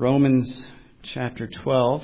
Romans chapter 12.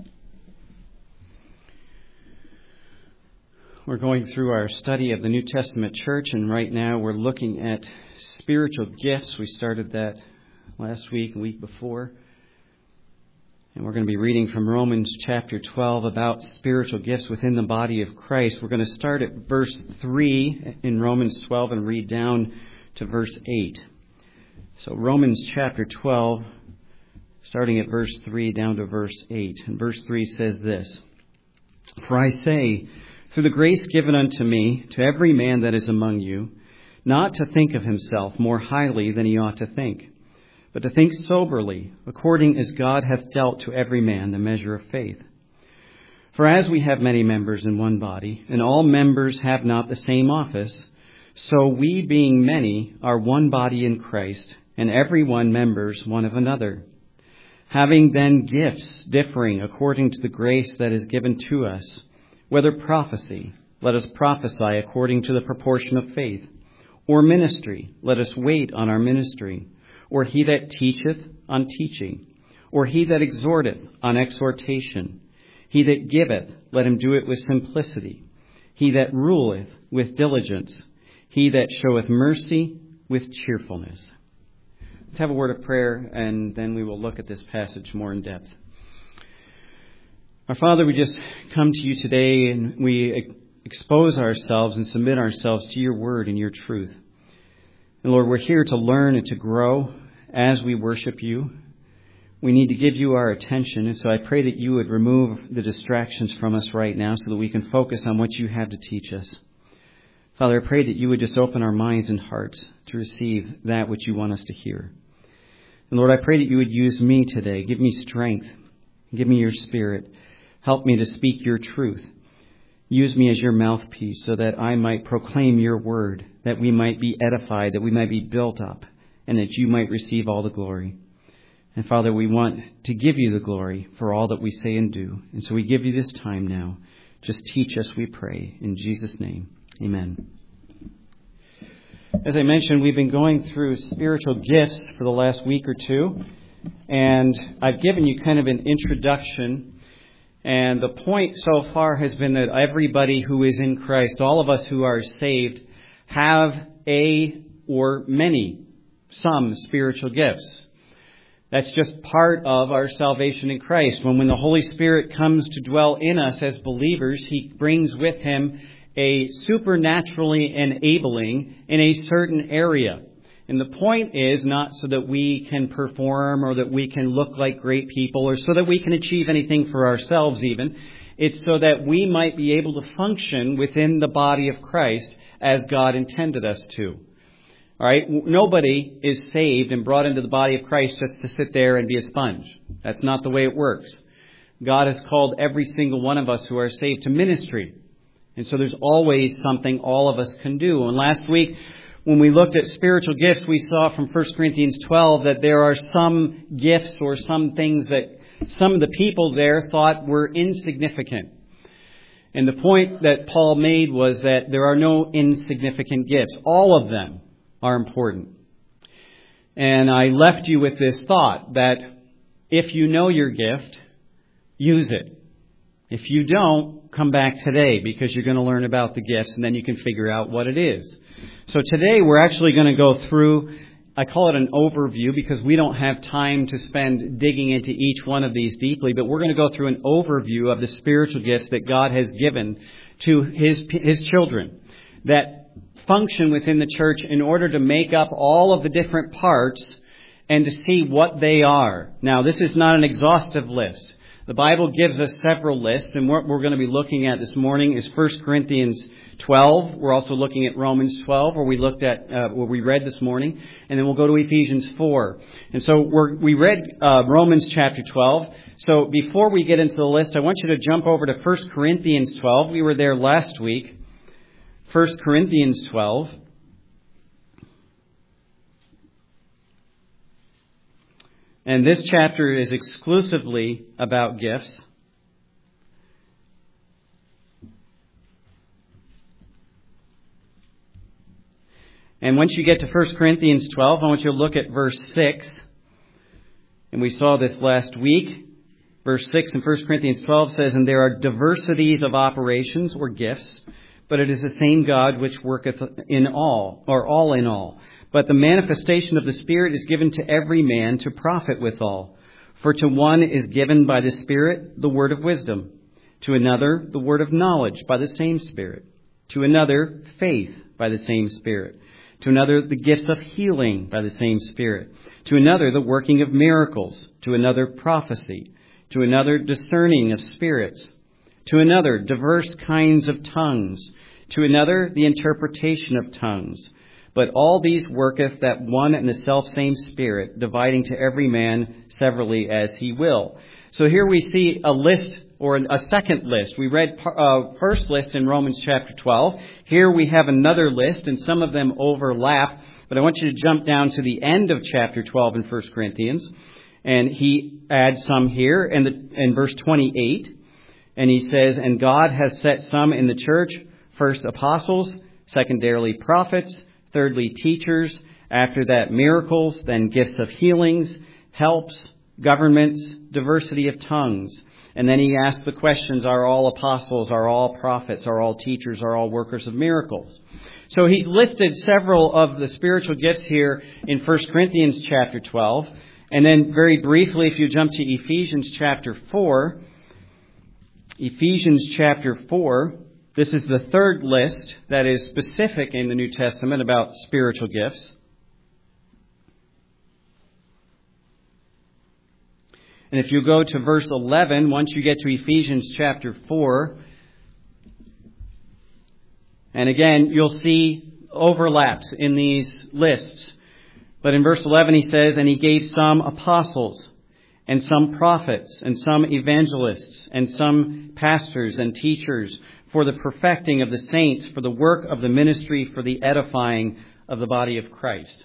We're going through our study of the New Testament church, and right now we're looking at spiritual gifts. We started that last week and week before. And we're going to be reading from Romans chapter 12 about spiritual gifts within the body of Christ. We're going to start at verse 3 in Romans 12 and read down to verse 8. So Romans chapter 12, starting at verse 3 down to verse 8. And verse 3 says this: For I say, through the grace given unto me, to every man that is among you, not to think of himself more highly than he ought to think, but to think soberly, according as God hath dealt to every man the measure of faith. For as we have many members in one body, and all members have not the same office, so we, being many, are one body in Christ, and every one members one of another. Having then gifts differing according to the grace that is given to us, whether prophecy, let us prophesy according to the proportion of faith, or ministry, let us wait on our ministry, or he that teacheth on teaching, or he that exhorteth on exhortation. He that giveth, let him do it with simplicity. He that ruleth with diligence. He that showeth mercy with cheerfulness. Let's have a word of prayer, and then we will look at this passage more in depth. Our Father, we just come to you today, and we expose ourselves and submit ourselves to your word and your truth. And Lord, we're here to learn and to grow as we worship you. We need to give you our attention, and so I pray that you would remove the distractions from us right now so that we can focus on what you have to teach us. Father, I pray that you would just open our minds and hearts to receive that which you want us to hear. And Lord, I pray that you would use me today. Give me strength. Give me your spirit. Help me to speak your truth. Use me as your mouthpiece so that I might proclaim your word, that we might be edified, that we might be built up, and that you might receive all the glory. And Father, we want to give you the glory for all that we say and do. And so we give you this time now. Just teach us, we pray. In Jesus' name, amen. As I mentioned, we've been going through spiritual gifts for the last week or two. And I've given you kind of an introduction. And the point so far has been that everybody who is in Christ, all of us who are saved, have a or many, some spiritual gifts. That's just part of our salvation in Christ. When the Holy Spirit comes to dwell in us as believers, He brings with Him a supernaturally enabling in a certain area. And the point is not so that we can perform or that we can look like great people or so that we can achieve anything for ourselves even. It's so that we might be able to function within the body of Christ as God intended us to. All right? Nobody is saved and brought into the body of Christ just to sit there and be a sponge. That's not the way it works. God has called every single one of us who are saved to ministry. And so there's always something all of us can do. And last week, when we looked at spiritual gifts, we saw from 1 Corinthians 12 that there are some gifts or some things that some of the people there thought were insignificant. And the point that Paul made was that there are no insignificant gifts. All of them are important. And I left you with this thought that if you know your gift, use it. If you don't, come back today because you're going to learn about the gifts and then you can figure out what it is. So today we're actually going to go through, I call it an overview because we don't have time to spend digging into each one of these deeply, but we're going to go through an overview of the spiritual gifts that God has given to His children that function within the church in order to make up all of the different parts and to see what they are. Now, this is not an exhaustive list. The Bible gives us several lists, and what we're going to be looking at this morning is 1 Corinthians 12. We're also looking at Romans 12, where we looked at what we read this morning, and then we'll go to Ephesians 4. And so we read Romans chapter 12. So before we get into the list, I want you to jump over to 1 Corinthians 12. We were there last week. 1 Corinthians 12. And this chapter is exclusively about gifts. And once you get to 1 Corinthians 12, I want you to look at verse 6. And we saw this last week. Verse 6 in 1 Corinthians 12 says, "And there are diversities of operations or gifts, but it is the same God which worketh in all, or all in all. But the manifestation of the Spirit is given to every man to profit withal. For to one is given by the Spirit the word of wisdom, to another the word of knowledge by the same Spirit, to another faith by the same Spirit, to another the gifts of healing by the same Spirit, to another the working of miracles, to another prophecy, to another discerning of spirits, to another diverse kinds of tongues, to another the interpretation of tongues. But all these worketh that one and the selfsame Spirit, dividing to every man severally as he will." So here we see a list, or a second list. We read first list in Romans chapter 12. Here we have another list, and some of them overlap. But I want you to jump down to the end of chapter 12 in 1 Corinthians. And he adds some here in verse 28. And he says, "And God has set some in the church, first apostles, secondarily prophets, thirdly teachers, after that miracles, then gifts of healings, helps, governments, diversity of tongues." And then he asks the questions, are all apostles, are all prophets, are all teachers, are all workers of miracles? So he's listed several of the spiritual gifts here in 1 Corinthians chapter 12. And then very briefly, if you jump to Ephesians chapter 4, Ephesians chapter 4, this is the third list that is specific in the New Testament about spiritual gifts. And if you go to verse 11, once you get to Ephesians chapter 4, and again, you'll see overlaps in these lists. But in verse 11 he says, "And he gave some apostles, and some prophets, and some evangelists, and some pastors and teachers, for the perfecting of the saints, for the work of the ministry, for the edifying of the body of Christ."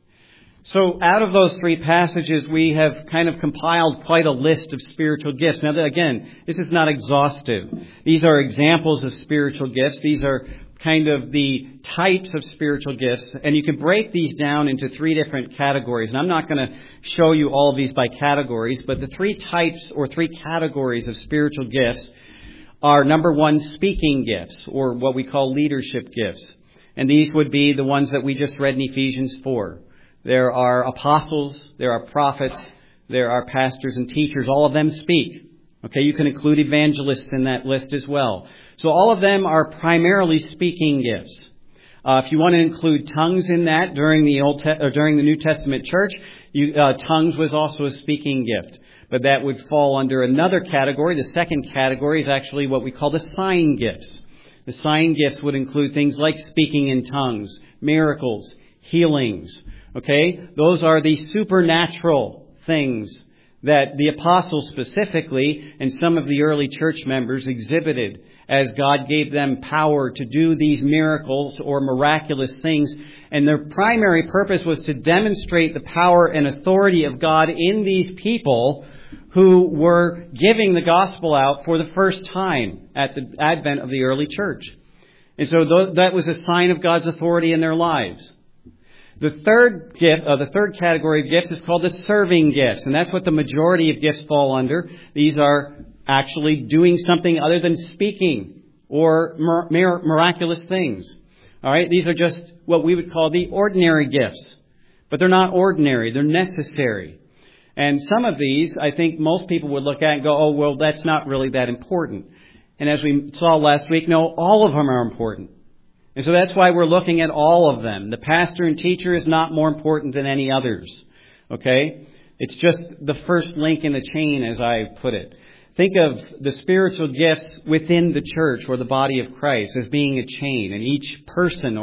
So out of those three passages, we have kind of compiled quite a list of spiritual gifts. Now, again, this is not exhaustive. These are examples of spiritual gifts. These are kind of the types of spiritual gifts. And you can break these down into three different categories. And I'm not going to show you all of these by categories, but the three types or three categories of spiritual gifts are, number one, speaking gifts, or what we call leadership gifts. And these would be the ones that we just read in Ephesians 4. There are apostles, there are prophets, there are pastors and teachers. All of them speak. Okay, you can include evangelists in that list as well. So all of them are primarily speaking gifts. If you want to include tongues in that during the New Testament church, tongues was also a speaking gift. But that would fall under another category. The second category is actually what we call the sign gifts. The sign gifts would include things like speaking in tongues, miracles, healings. Okay, those are the supernatural things that the apostles specifically and some of the early church members exhibited as God gave them power to do these miracles or miraculous things. And their primary purpose was to demonstrate the power and authority of God in these people who were giving the gospel out for the first time at the advent of the early church. And so that was a sign of God's authority in their lives. The third category of gifts is called the serving gifts, and that's what the majority of gifts fall under. These are actually doing something other than speaking or miraculous things. All right, these are just what we would call the ordinary gifts, but they're not ordinary; they're necessary. And some of these, I think, most people would look at and go, "Oh, well, that's not really that important." And as we saw last week, no, all of them are important. And so that's why we're looking at all of them. The pastor and teacher is not more important than any others. Okay? It's just the first link in the chain, as I put it. Think of the spiritual gifts within the church or the body of Christ as being a chain. And each person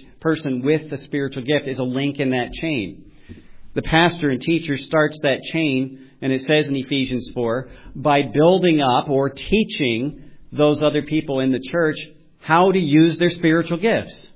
with the spiritual gift is a link in that chain. The pastor and teacher starts that chain, and it says in Ephesians 4, by building up or teaching those other people in the church how to use their spiritual gifts.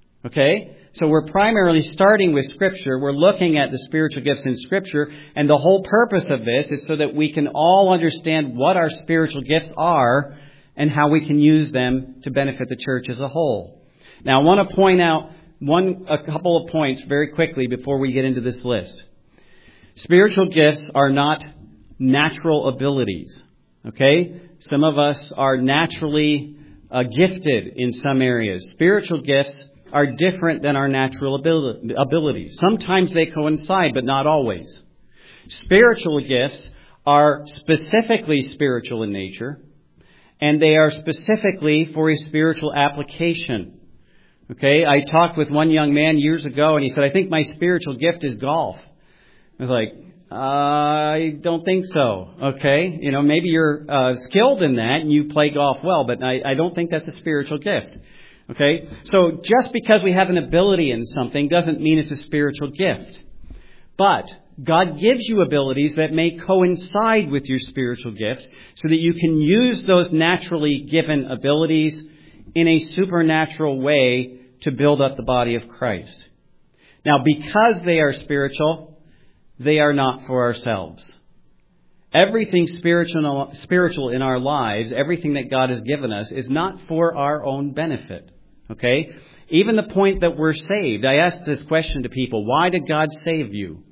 Okay? So we're primarily starting with Scripture. We're looking at the spiritual gifts in Scripture. And the whole purpose of this is so that we can all understand what our spiritual gifts are and how we can use them to benefit the church as a whole. Now, I want to point out a couple of points very quickly before we get into this list. Spiritual gifts are not natural abilities. Okay? Some of us are naturally gifted in some areas. Spiritual gifts are different than our natural abilities. Sometimes they coincide, but not always. Spiritual gifts are specifically spiritual in nature, and they are specifically for a spiritual application. Okay, I talked with one young man years ago, and he said, I think my spiritual gift is golf. I was like, I don't think so. Okay, maybe you're skilled in that and you play golf well, but I don't think that's a spiritual gift. Okay, so just because we have an ability in something doesn't mean it's a spiritual gift. But God gives you abilities that may coincide with your spiritual gift so that you can use those naturally given abilities in a supernatural way to build up the body of Christ. Now, because they are spiritual, they are not for ourselves. Everything spiritual in our lives, everything that God has given us, is not for our own benefit. Okay? Even the point that we're saved. I asked this question to people, why did God save you?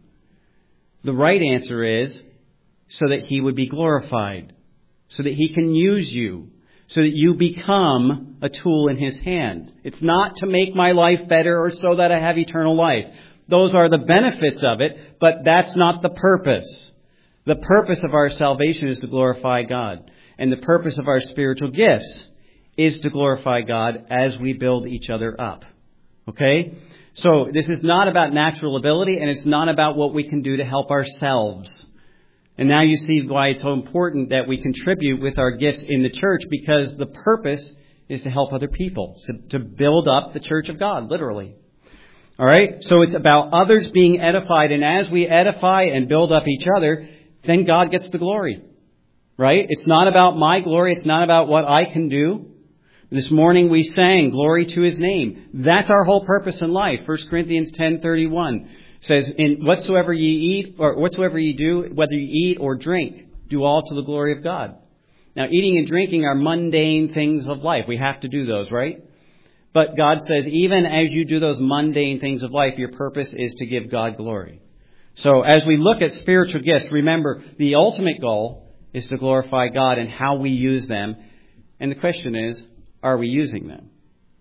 The right answer is so that He would be glorified, so that He can use you, so that you become a tool in His hand. It's not to make my life better or so that I have eternal life. Those are the benefits of it, but that's not the purpose. The purpose of our salvation is to glorify God. And the purpose of our spiritual gifts is to glorify God as we build each other up. Okay? So this is not about natural ability, and it's not about what we can do to help ourselves. And now you see why it's so important that we contribute with our gifts in the church, because the purpose is to help other people, to build up the church of God, literally. All right? So it's about others being edified, and as we edify and build up each other, then God gets the glory. Right? It's not about my glory. It's not about what I can do. This morning we sang, glory to His name. That's our whole purpose in life. 1 Corinthians 10:31 says, in whatsoever ye eat, or whatsoever ye do, whether you eat or drink, do all to the glory of God. Now, eating and drinking are mundane things of life. We have to do those, right? But God says, even as you do those mundane things of life, your purpose is to give God glory. So as we look at spiritual gifts, remember, the ultimate goal is to glorify God and how we use them. And the question is, are we using them?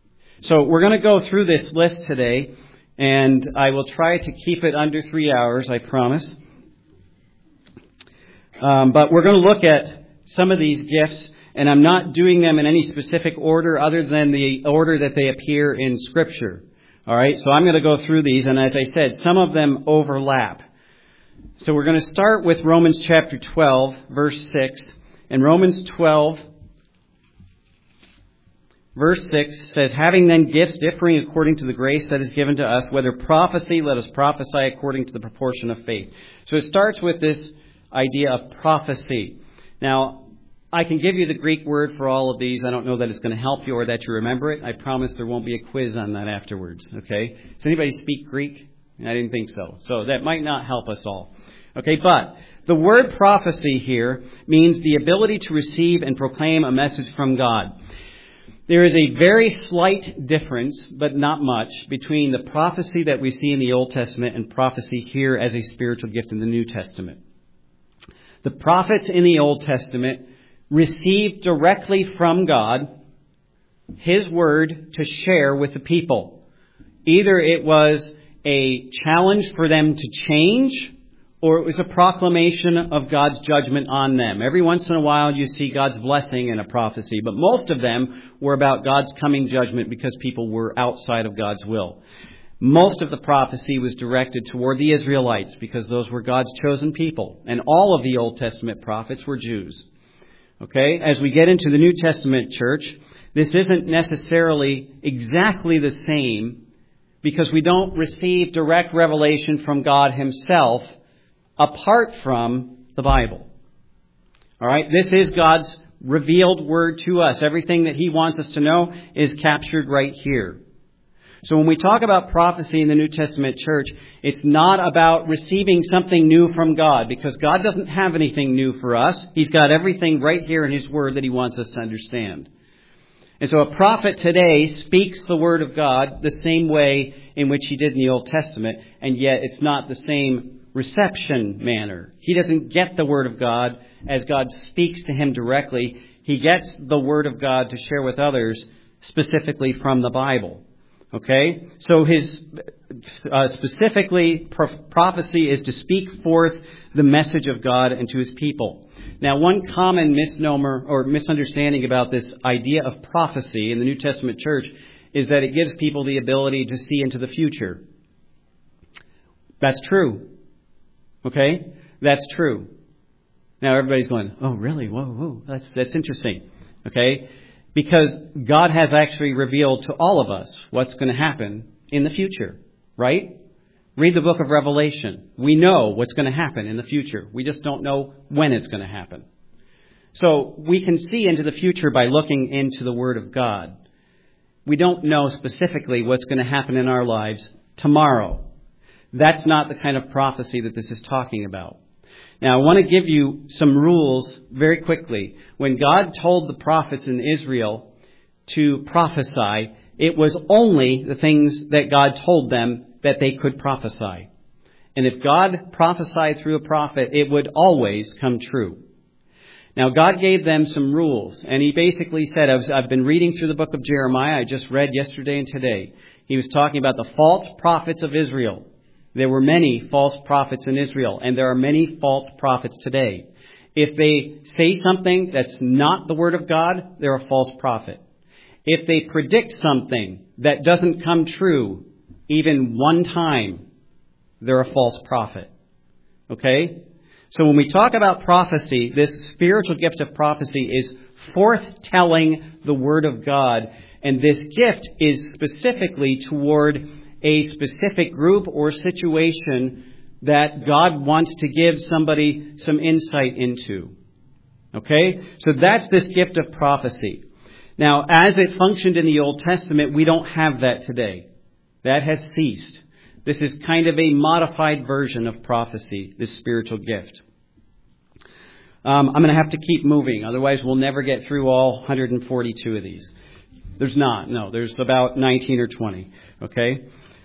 So we're going to go through this list today, and I will try to keep it under 3 hours, I promise. But we're going to look at some of these gifts, and I'm not doing them in any specific order other than the order that they appear in Scripture. All right, so I'm going to go through these, and as I said, some of them overlap. So we're going to start with Romans chapter 12, verse 6. And Romans 12, verse 6 says, having then gifts differing according to the grace that is given to us, whether prophecy, let us prophesy according to the proportion of faith. So it starts with this idea of prophecy. Now, I can give you the Greek word for all of these. I don't know that it's going to help you or that you remember it. I promise there won't be a quiz on that afterwards. Okay? Does anybody speak Greek? I didn't think so. So that might not help us all. Okay, but the word prophecy here means the ability to receive and proclaim a message from God. There is a very slight difference, but not much, between the prophecy that we see in the Old Testament and prophecy here as a spiritual gift in the New Testament. The prophets in the Old Testament received directly from God His word to share with the people. Either it was a challenge for them to change, or it was a proclamation of God's judgment on them. Every once in a while you see God's blessing in a prophecy, but most of them were about God's coming judgment because people were outside of God's will. Most of the prophecy was directed toward the Israelites because those were God's chosen people, and all of the Old Testament prophets were Jews. Okay, as we get into the New Testament church, this isn't necessarily exactly the same because we don't receive direct revelation from God Himself apart from the Bible. All right, this is God's revealed word to us. Everything that He wants us to know is captured right here. So when we talk about prophecy in the New Testament church, it's not about receiving something new from God, because God doesn't have anything new for us. He's got everything right here in His word that He wants us to understand. And so a prophet today speaks the word of God the same way in which he did in the Old Testament, and yet it's not the same reception manner. He doesn't get the Word of God as God speaks to him directly. He gets the Word of God to share with others specifically from the Bible. Okay? So his specifically prophecy is to speak forth the message of God into his people. Now, one common misnomer or misunderstanding about this idea of prophecy in the New Testament church is that it gives people the ability to see into the future. That's true. Okay? That's true. Now everybody's going, oh, really? Whoa, that's interesting. Okay? Because God has actually revealed to all of us what's going to happen in the future. Right? Read the book of Revelation. We know what's going to happen in the future. We just don't know when it's going to happen. So we can see into the future by looking into the Word of God. We don't know specifically what's going to happen in our lives tomorrow. That's not the kind of prophecy that this is talking about. Now, I want to give you some rules very quickly. When God told the prophets in Israel to prophesy, it was only the things that God told them that they could prophesy. And if God prophesied through a prophet, it would always come true. Now, God gave them some rules, and he basically said, I've been reading through the book of Jeremiah. I just read yesterday and today. He was talking about the false prophets of Israel. There were many false prophets in Israel, and there are many false prophets today. If they say something that's not the Word of God, they're a false prophet. If they predict something that doesn't come true even one time, they're a false prophet. Okay? So when we talk about prophecy, this spiritual gift of prophecy is forthtelling the Word of God. And this gift is specifically toward a specific group or situation that God wants to give somebody some insight into. Okay? So that's this gift of prophecy. Now, as it functioned in the Old Testament, we don't have that today. That has ceased. This is kind of a modified version of prophecy, this spiritual gift. I'm going to have to keep moving. Otherwise, we'll never get through all 142 of these. There's not. No, there's about 19 or 20. Okay?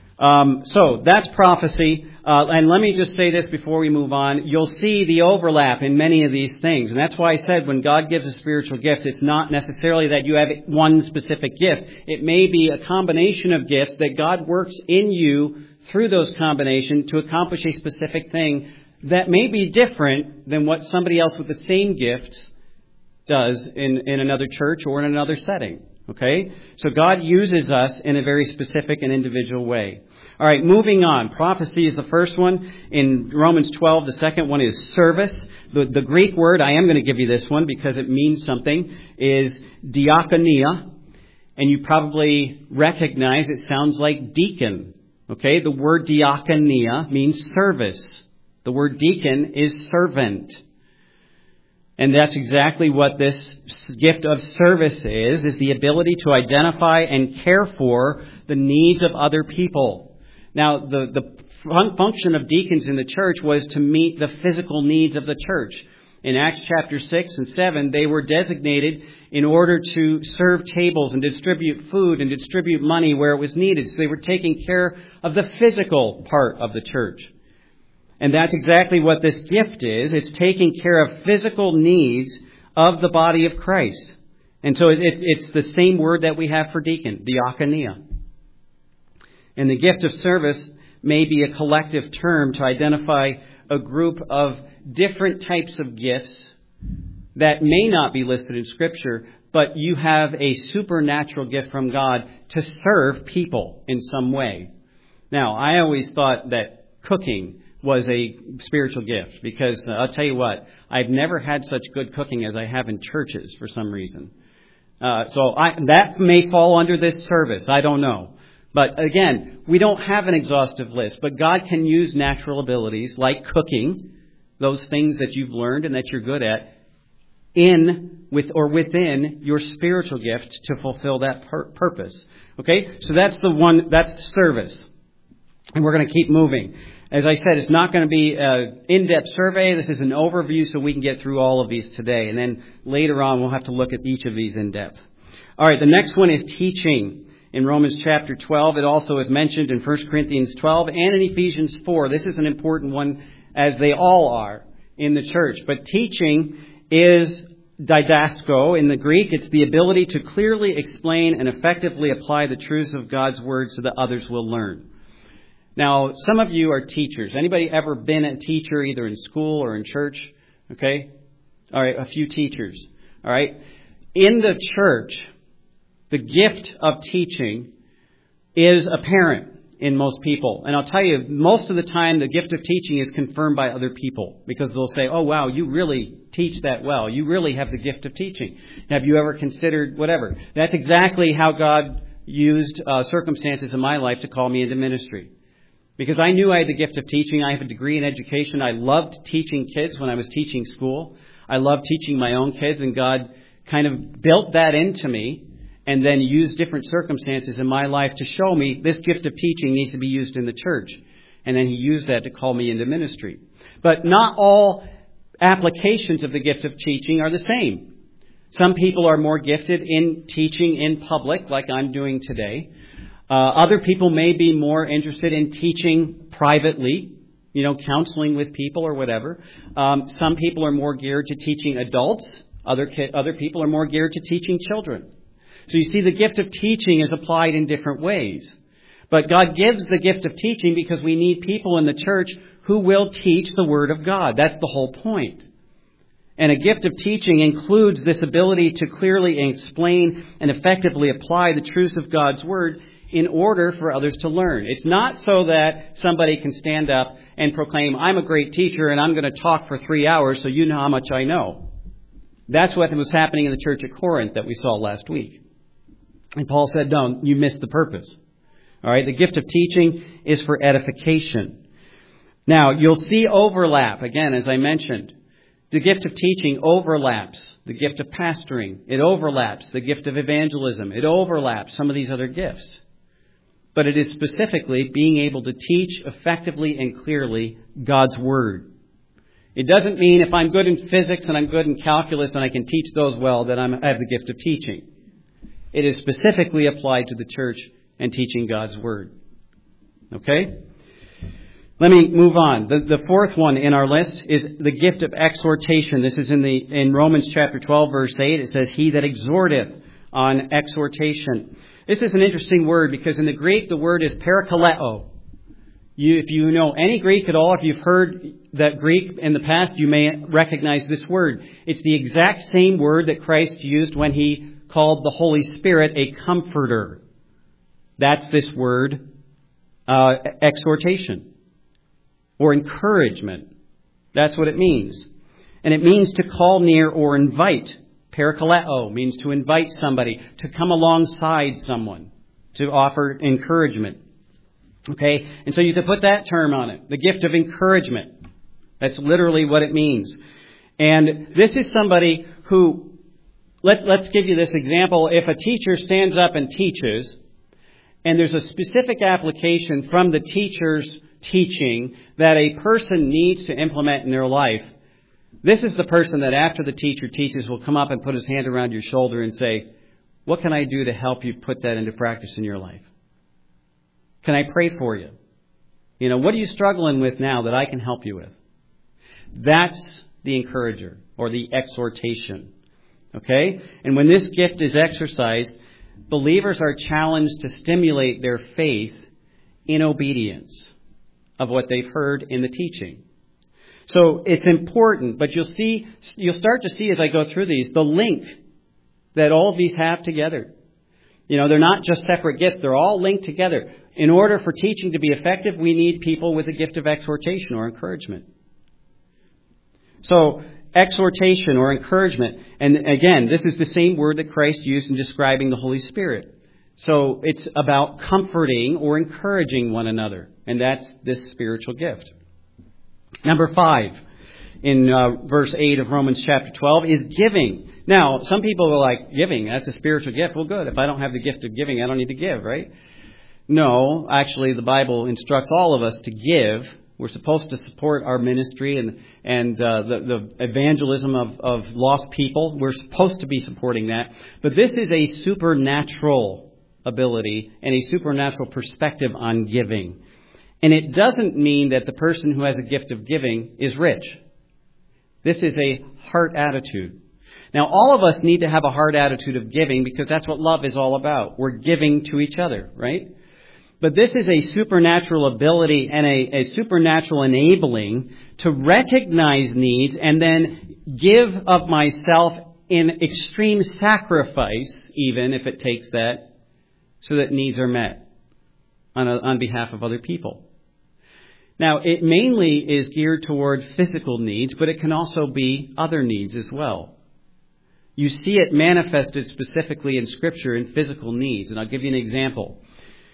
So that's prophecy. And let me just say this before we move on. You'll see the overlap in many of these things. And that's why I said when God gives a spiritual gift, it's not necessarily that you have one specific gift. It may be a combination of gifts that God works in you through those combinations to accomplish a specific thing that may be different than what somebody else with the same gift does in another church or in another setting. Okay? So God uses us in a very specific and individual way. All right, moving on. Prophecy is the first one. In Romans 12, the second one is service. The Greek word, I am going to give you this one because it means something, is diakonia. And you probably recognize it sounds like deacon. Okay? The word diakonia means service. The word deacon is servant. And that's exactly what this gift of service is the ability to identify and care for the needs of other people. Now, the function of deacons in the church was to meet the physical needs of the church. In Acts chapter 6 and 7, they were designated in order to serve tables and distribute food and distribute money where it was needed. So they were taking care of the physical part of the church. And that's exactly what this gift is. It's taking care of physical needs of the body of Christ. And so it's the same word that we have for deacon, diakonia. And the gift of service may be a collective term to identify a group of different types of gifts that may not be listed in Scripture, but you have a supernatural gift from God to serve people in some way. Now, I always thought that cooking was a spiritual gift because I'll tell you what, I've never had such good cooking as I have in churches for some reason. That may fall under this service. I don't know. But again, we don't have an exhaustive list, but God can use natural abilities like cooking, those things that you've learned and that you're good at, within your spiritual gift to fulfill that purpose. Okay? So that's that's service. And we're going to keep moving. As I said, it's not going to be an in-depth survey. This is an overview so we can get through all of these today. And then later on, we'll have to look at each of these in depth. All right, the next one is teaching. In Romans chapter 12, it also is mentioned in 1 Corinthians 12 and in Ephesians 4. This is an important one as they all are in the church. But teaching is didasko in the Greek. It's the ability to clearly explain and effectively apply the truths of God's Word so that others will learn. Now, some of you are teachers. Anybody ever been a teacher either in school or in church? Okay? All right, a few teachers. All right? In the church, the gift of teaching is apparent in most people. And I'll tell you, most of the time, the gift of teaching is confirmed by other people because they'll say, oh, wow, you really teach that well. You really have the gift of teaching. Have you ever considered whatever? That's exactly how God used circumstances in my life to call me into ministry. Because I knew I had the gift of teaching. I have a degree in education. I loved teaching kids when I was teaching school. I loved teaching my own kids, and God kind of built that into me and then used different circumstances in my life to show me this gift of teaching needs to be used in the church. And then He used that to call me into ministry. But not all applications of the gift of teaching are the same. Some people are more gifted in teaching in public, like I'm doing today. Other people may be more interested in teaching privately, counseling with people or whatever. Some people are more geared to teaching adults. Other people are more geared to teaching children. So you see, the gift of teaching is applied in different ways. But God gives the gift of teaching because we need people in the church who will teach the Word of God. That's the whole point. And a gift of teaching includes this ability to clearly explain and effectively apply the truths of God's Word in order for others to learn. It's not so that somebody can stand up and proclaim, I'm a great teacher and I'm going to talk for 3 hours so you know how much I know. That's what was happening in the church at Corinth that we saw last week. And Paul said, no, you missed the purpose. All right, the gift of teaching is for edification. Now, you'll see overlap, again, as I mentioned. The gift of teaching overlaps the gift of pastoring. It overlaps the gift of evangelism. It overlaps some of these other gifts. But it is specifically being able to teach effectively and clearly God's Word. It doesn't mean if I'm good in physics and I'm good in calculus and I can teach those well that I have the gift of teaching. It is specifically applied to the church and teaching God's Word. Okay? Let me move on. The fourth one in our list is the gift of exhortation. This is in Romans chapter 12, verse 8. It says, He that exhorteth on exhortation. This is an interesting word because in the Greek the word is parakaleo. If you know any Greek at all, if you've heard that Greek in the past, you may recognize this word. It's the exact same word that Christ used when He called the Holy Spirit a comforter. That's this word, exhortation or encouragement. That's what it means. And it means to call near or invite. Parakaleo means to invite somebody, to come alongside someone, to offer encouragement. Okay? And so you could put that term on it, the gift of encouragement. That's literally what it means. And this is somebody who, let's give you this example. If a teacher stands up and teaches, and there's a specific application from the teacher's teaching that a person needs to implement in their life, this is the person that after the teacher teaches will come up and put his hand around your shoulder and say, what can I do to help you put that into practice in your life? Can I pray for you? What are you struggling with now that I can help you with? That's the encourager or the exhortation. Okay? And when this gift is exercised, believers are challenged to stimulate their faith in obedience of what they've heard in the teaching. So it's important, but you'll start to see as I go through these, the link that all of these have together. They're not just separate gifts. They're all linked together. In order for teaching to be effective, we need people with a gift of exhortation or encouragement. So, exhortation or encouragement. And again, this is the same word that Christ used in describing the Holy Spirit. So, it's about comforting or encouraging one another. And that's this spiritual gift. Number 5 in verse 8 of Romans chapter 12 is giving. Now, some people are like, giving, that's a spiritual gift. Well, good. If I don't have the gift of giving, I don't need to give, right? No, actually, the Bible instructs all of us to give. We're supposed to support our ministry and the evangelism of lost people. We're supposed to be supporting that. But this is a supernatural ability and a supernatural perspective on giving. And it doesn't mean that the person who has a gift of giving is rich. This is a heart attitude. Now, all of us need to have a heart attitude of giving because that's what love is all about. We're giving to each other, right? But this is a supernatural ability and a supernatural enabling to recognize needs and then give of myself in extreme sacrifice, even if it takes that, so that needs are met on behalf of other people. Now, it mainly is geared toward physical needs, but it can also be other needs as well. You see it manifested specifically in Scripture in physical needs, and I'll give you an example.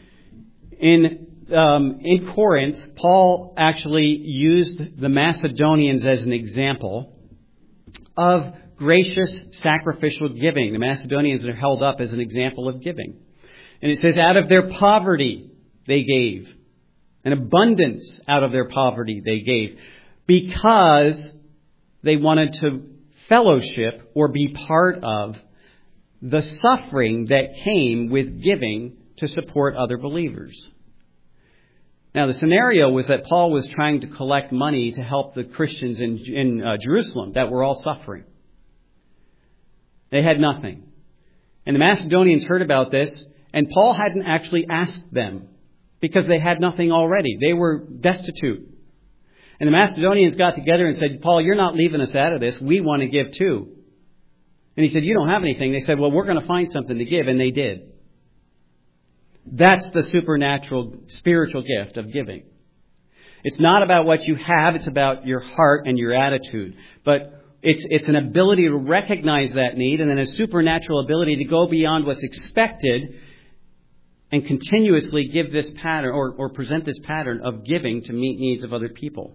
In Corinth, Paul actually used the Macedonians as an example of gracious sacrificial giving. The Macedonians are held up as an example of giving. And it says, out of their poverty they gave. An abundance out of their poverty they gave. Because they wanted to fellowship or be part of the suffering that came with giving to support other believers. Now, the scenario was that Paul was trying to collect money to help the Christians in Jerusalem that were all suffering. They had nothing. And the Macedonians heard about this, and Paul hadn't actually asked them because they had nothing already. They were destitute. And the Macedonians got together and said, Paul, you're not leaving us out of this. We want to give too. And he said, you don't have anything. They said, well, we're going to find something to give. And they did. That's the supernatural, spiritual gift of giving. It's not about what you have. It's about your heart and your attitude. But it's an ability to recognize that need and then a supernatural ability to go beyond what's expected and continuously give this pattern or present this pattern of giving to meet needs of other people.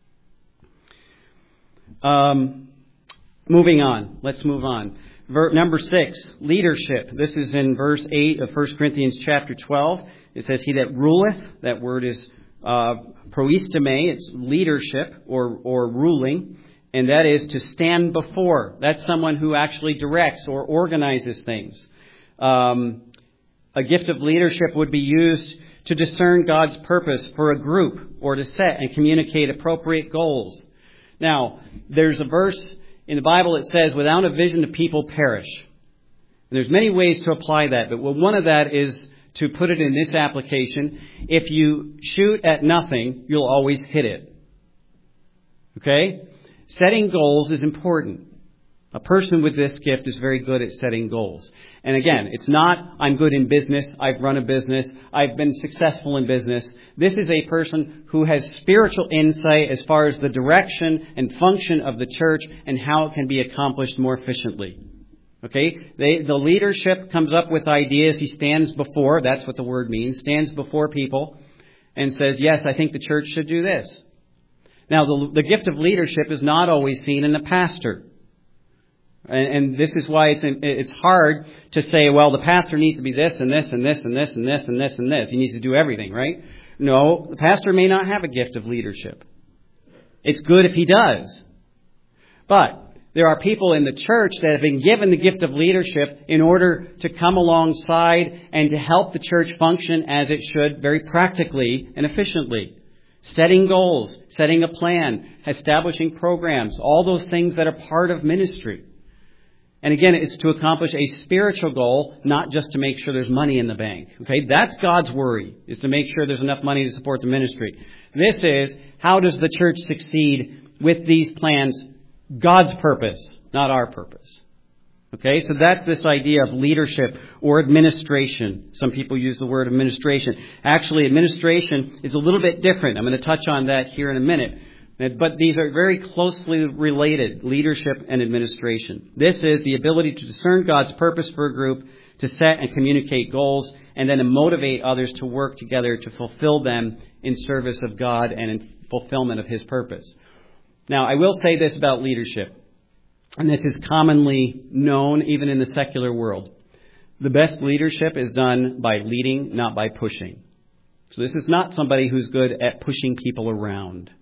Moving on. Let's move on. Number 6, leadership. This is in verse 8 of 1 Corinthians chapter 12. It says, he that ruleth, that word is proisteme, it's leadership or ruling, and that is to stand before. That's someone who actually directs or organizes things. A gift of leadership would be used to discern God's purpose for a group or to set and communicate appropriate goals. Now, there's a verse in the Bible that says, without a vision, the people perish. And there's many ways to apply that, but one of that is to put it in this application. If you shoot at nothing, you'll always hit it. Okay? Setting goals is important. A person with this gift is very good at setting goals. And again, it's not, I'm good in business, I've run a business, I've been successful in business. This is a person who has spiritual insight as far as the direction and function of the church and how it can be accomplished more efficiently. Okay? The leadership comes up with ideas. He stands before, that's what the word means, stands before people and says, yes, I think the church should do this. Now, the gift of leadership is not always seen in the pastor. And this is why it's hard to say, well, the pastor needs to be this and this and this and this and this and this and this. He needs to do everything, right? No, the pastor may not have a gift of leadership. It's good if he does. But there are people in the church that have been given the gift of leadership in order to come alongside and to help the church function as it should very practically and efficiently. Setting goals, setting a plan, establishing programs, all those things that are part of ministry. And again, it's to accomplish a spiritual goal, not just to make sure there's money in the bank. Okay, that's God's worry, is to make sure there's enough money to support the ministry. This is, how does the church succeed with these plans? God's purpose, not our purpose. Okay, so that's this idea of leadership or administration. Some people use the word administration. Actually, administration is a little bit different. I'm going to touch on that here in a minute. But these are very closely related, leadership and administration. This is the ability to discern God's purpose for a group, to set and communicate goals, and then to motivate others to work together to fulfill them in service of God and in fulfillment of His purpose. Now, I will say this about leadership, and this is commonly known even in the secular world. The best leadership is done by leading, not by pushing. So this is not somebody who's good at pushing people around.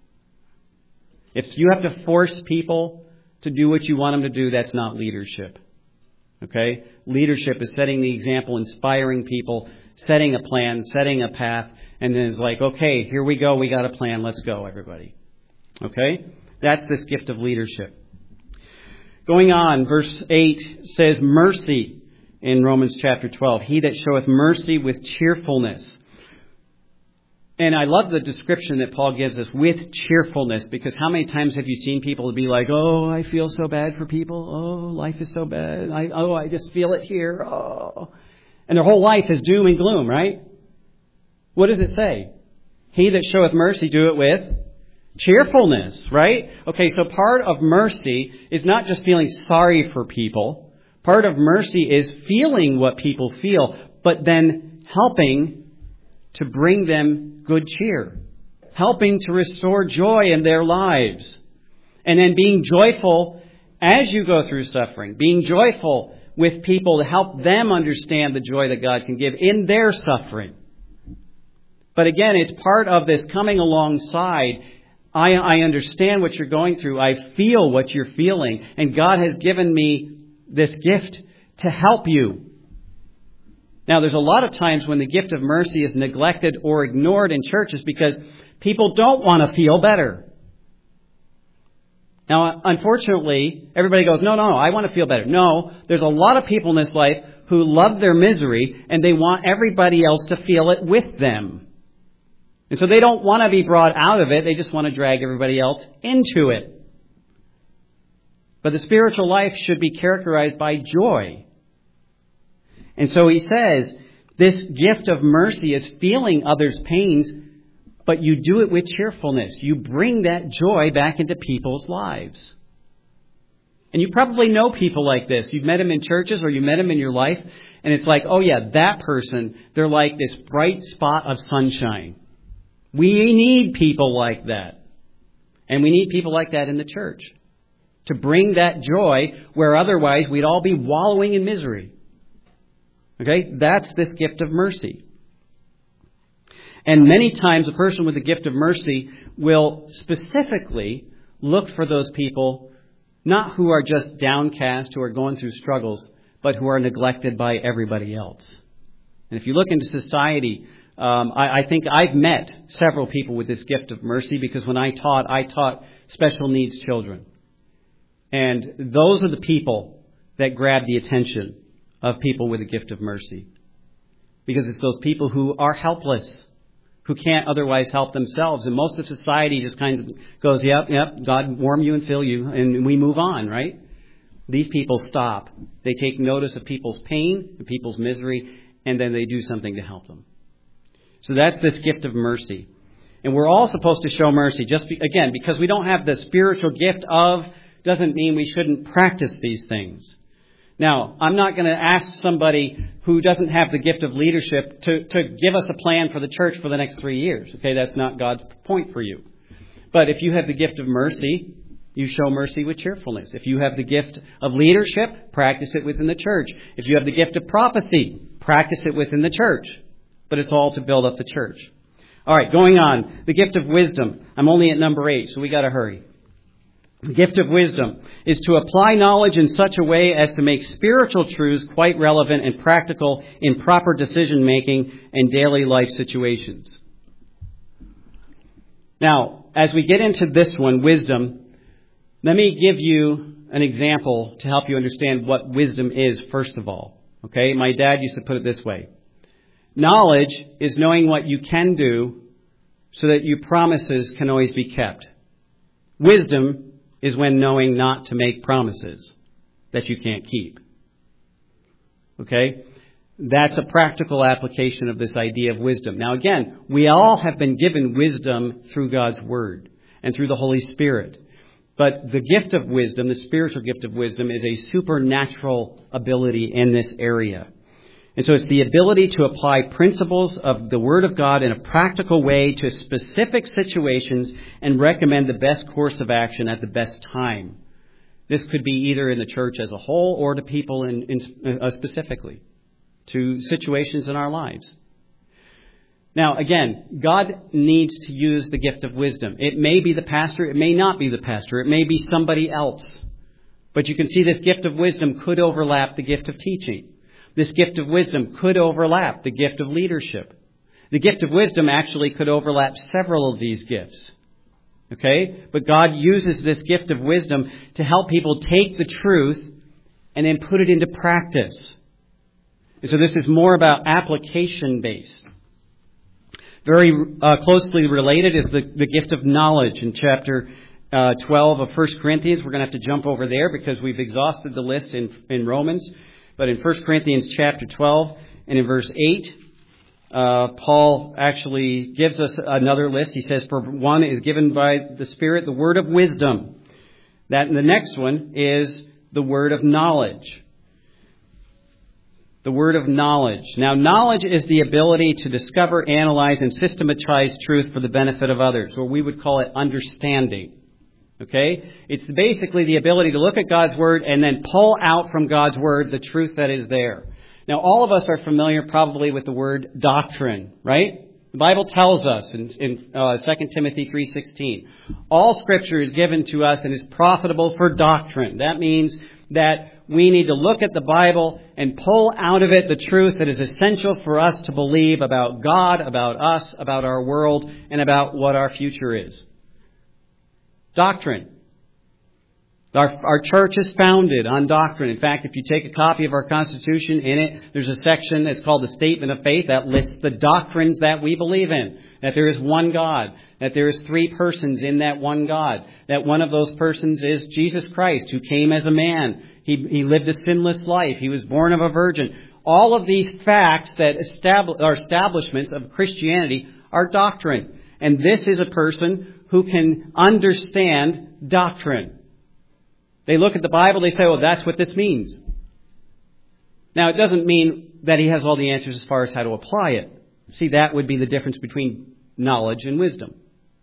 If you have to force people to do what you want them to do, that's not leadership. Okay? Leadership is setting the example, inspiring people, setting a plan, setting a path, and then it's like, okay, here we go. We got a plan. Let's go, everybody. Okay? That's this gift of leadership. Going on, verse 8 says mercy in Romans chapter 12. He that showeth mercy with cheerfulness. And I love the description that Paul gives us, with cheerfulness, because how many times have you seen people be like, oh, I feel so bad for people. Oh, life is so bad. I just feel it here. Oh. And their whole life is doom and gloom, right? What does it say? He that showeth mercy, do it with cheerfulness, right? Okay, so part of mercy is not just feeling sorry for people. Part of mercy is feeling what people feel, but then helping to bring them good cheer, helping to restore joy in their lives, and then being joyful as you go through suffering, being joyful with people to help them understand the joy that God can give in their suffering. But again, it's part of this coming alongside. I understand what you're going through. I feel what you're feeling. And God has given me this gift to help you. Now, there's a lot of times when the gift of mercy is neglected or ignored in churches because people don't want to feel better. Now, unfortunately, everybody goes, no, I want to feel better. No, there's a lot of people in this life who love their misery and they want everybody else to feel it with them. And so they don't want to be brought out of it. They just want to drag everybody else into it. But the spiritual life should be characterized by joy. And so he says, this gift of mercy is feeling others' pains, but you do it with cheerfulness. You bring that joy back into people's lives. And you probably know people like this. You've met them in churches or you met them in your life, and it's like, oh yeah, that person, they're like this bright spot of sunshine. We need people like that. And we need people like that in the church to bring that joy where otherwise we'd all be wallowing in misery. Okay, that's this gift of mercy. And many times a person with the gift of mercy will specifically look for those people, not who are just downcast, who are going through struggles, but who are neglected by everybody else. And if you look into society, I think I've met several people with this gift of mercy because when I taught special needs children. And those are the people that grab the attention of people with a gift of mercy. Because it's those people who are helpless, who can't otherwise help themselves. And most of society just kind of goes, yep, God warm you and fill you, and we move on, right? These people stop. They take notice of people's pain and people's misery, and then they do something to help them. So that's this gift of mercy. And we're all supposed to show mercy. Again, because we don't have the spiritual gift of, doesn't mean we shouldn't practice these things. Now, I'm not going to ask somebody who doesn't have the gift of leadership to give us a plan for the church for the next 3 years. Okay, that's not God's point for you. But if you have the gift of mercy, you show mercy with cheerfulness. If you have the gift of leadership, practice it within the church. If you have the gift of prophecy, practice it within the church. But it's all to build up the church. All right, going on. The gift of wisdom. I'm only at number 8, so we got to hurry. The gift of wisdom is to apply knowledge in such a way as to make spiritual truths quite relevant and practical in proper decision-making and daily life situations. Now, as we get into this one, wisdom, let me give you an example to help you understand what wisdom is, first of all. Okay, my dad used to put it this way. Knowledge is knowing what you can do so that your promises can always be kept. Wisdom is when knowing not to make promises that you can't keep. Okay? That's a practical application of this idea of wisdom. Now again, we all have been given wisdom through God's Word and through the Holy Spirit. But the gift of wisdom, the spiritual gift of wisdom, is a supernatural ability in this area. And so it's the ability to apply principles of the Word of God in a practical way to specific situations and recommend the best course of action at the best time. This could be either in the church as a whole or to people specifically, to situations in our lives. Now, again, God needs to use the gift of wisdom. It may be the pastor, it may not be the pastor, it may be somebody else. But you can see this gift of wisdom could overlap the gift of teaching. This gift of wisdom could overlap the gift of leadership. The gift of wisdom actually could overlap several of these gifts. Okay? But God uses this gift of wisdom to help people take the truth and then put it into practice. And so this is more about application-based. Very closely related is the gift of knowledge in chapter 12 of 1 Corinthians. We're going to have to jump over there because we've exhausted the list in Romans. But in 1 Corinthians chapter 12 and in verse 8, Paul actually gives us another list. He says, for one is given by the Spirit the word of wisdom. That and the next one is the word of knowledge. The word of knowledge. Now, knowledge is the ability to discover, analyze, and systematize truth for the benefit of others, or we would call it understanding. Okay? It's basically the ability to look at God's Word and then pull out from God's Word the truth that is there. Now, all of us are familiar probably with the word doctrine, right? The Bible tells us in 2 Timothy 3:16, all Scripture is given to us and is profitable for doctrine. That means that we need to look at the Bible and pull out of it the truth that is essential for us to believe about God, about us, about our world, and about what our future is. Doctrine. Our church is founded on doctrine. In fact, if you take a copy of our Constitution, in it, there's a section that's called the Statement of Faith that lists the doctrines that we believe in. That there is one God. That there is three persons in that one God. That one of those persons is Jesus Christ, who came as a man. He lived a sinless life. He was born of a virgin. All of these facts that are establishments of Christianity are doctrine. And this is a person who can understand doctrine. They look at the Bible, they say, well, that's what this means. Now, it doesn't mean that he has all the answers as far as how to apply it. See, that would be the difference between knowledge and wisdom.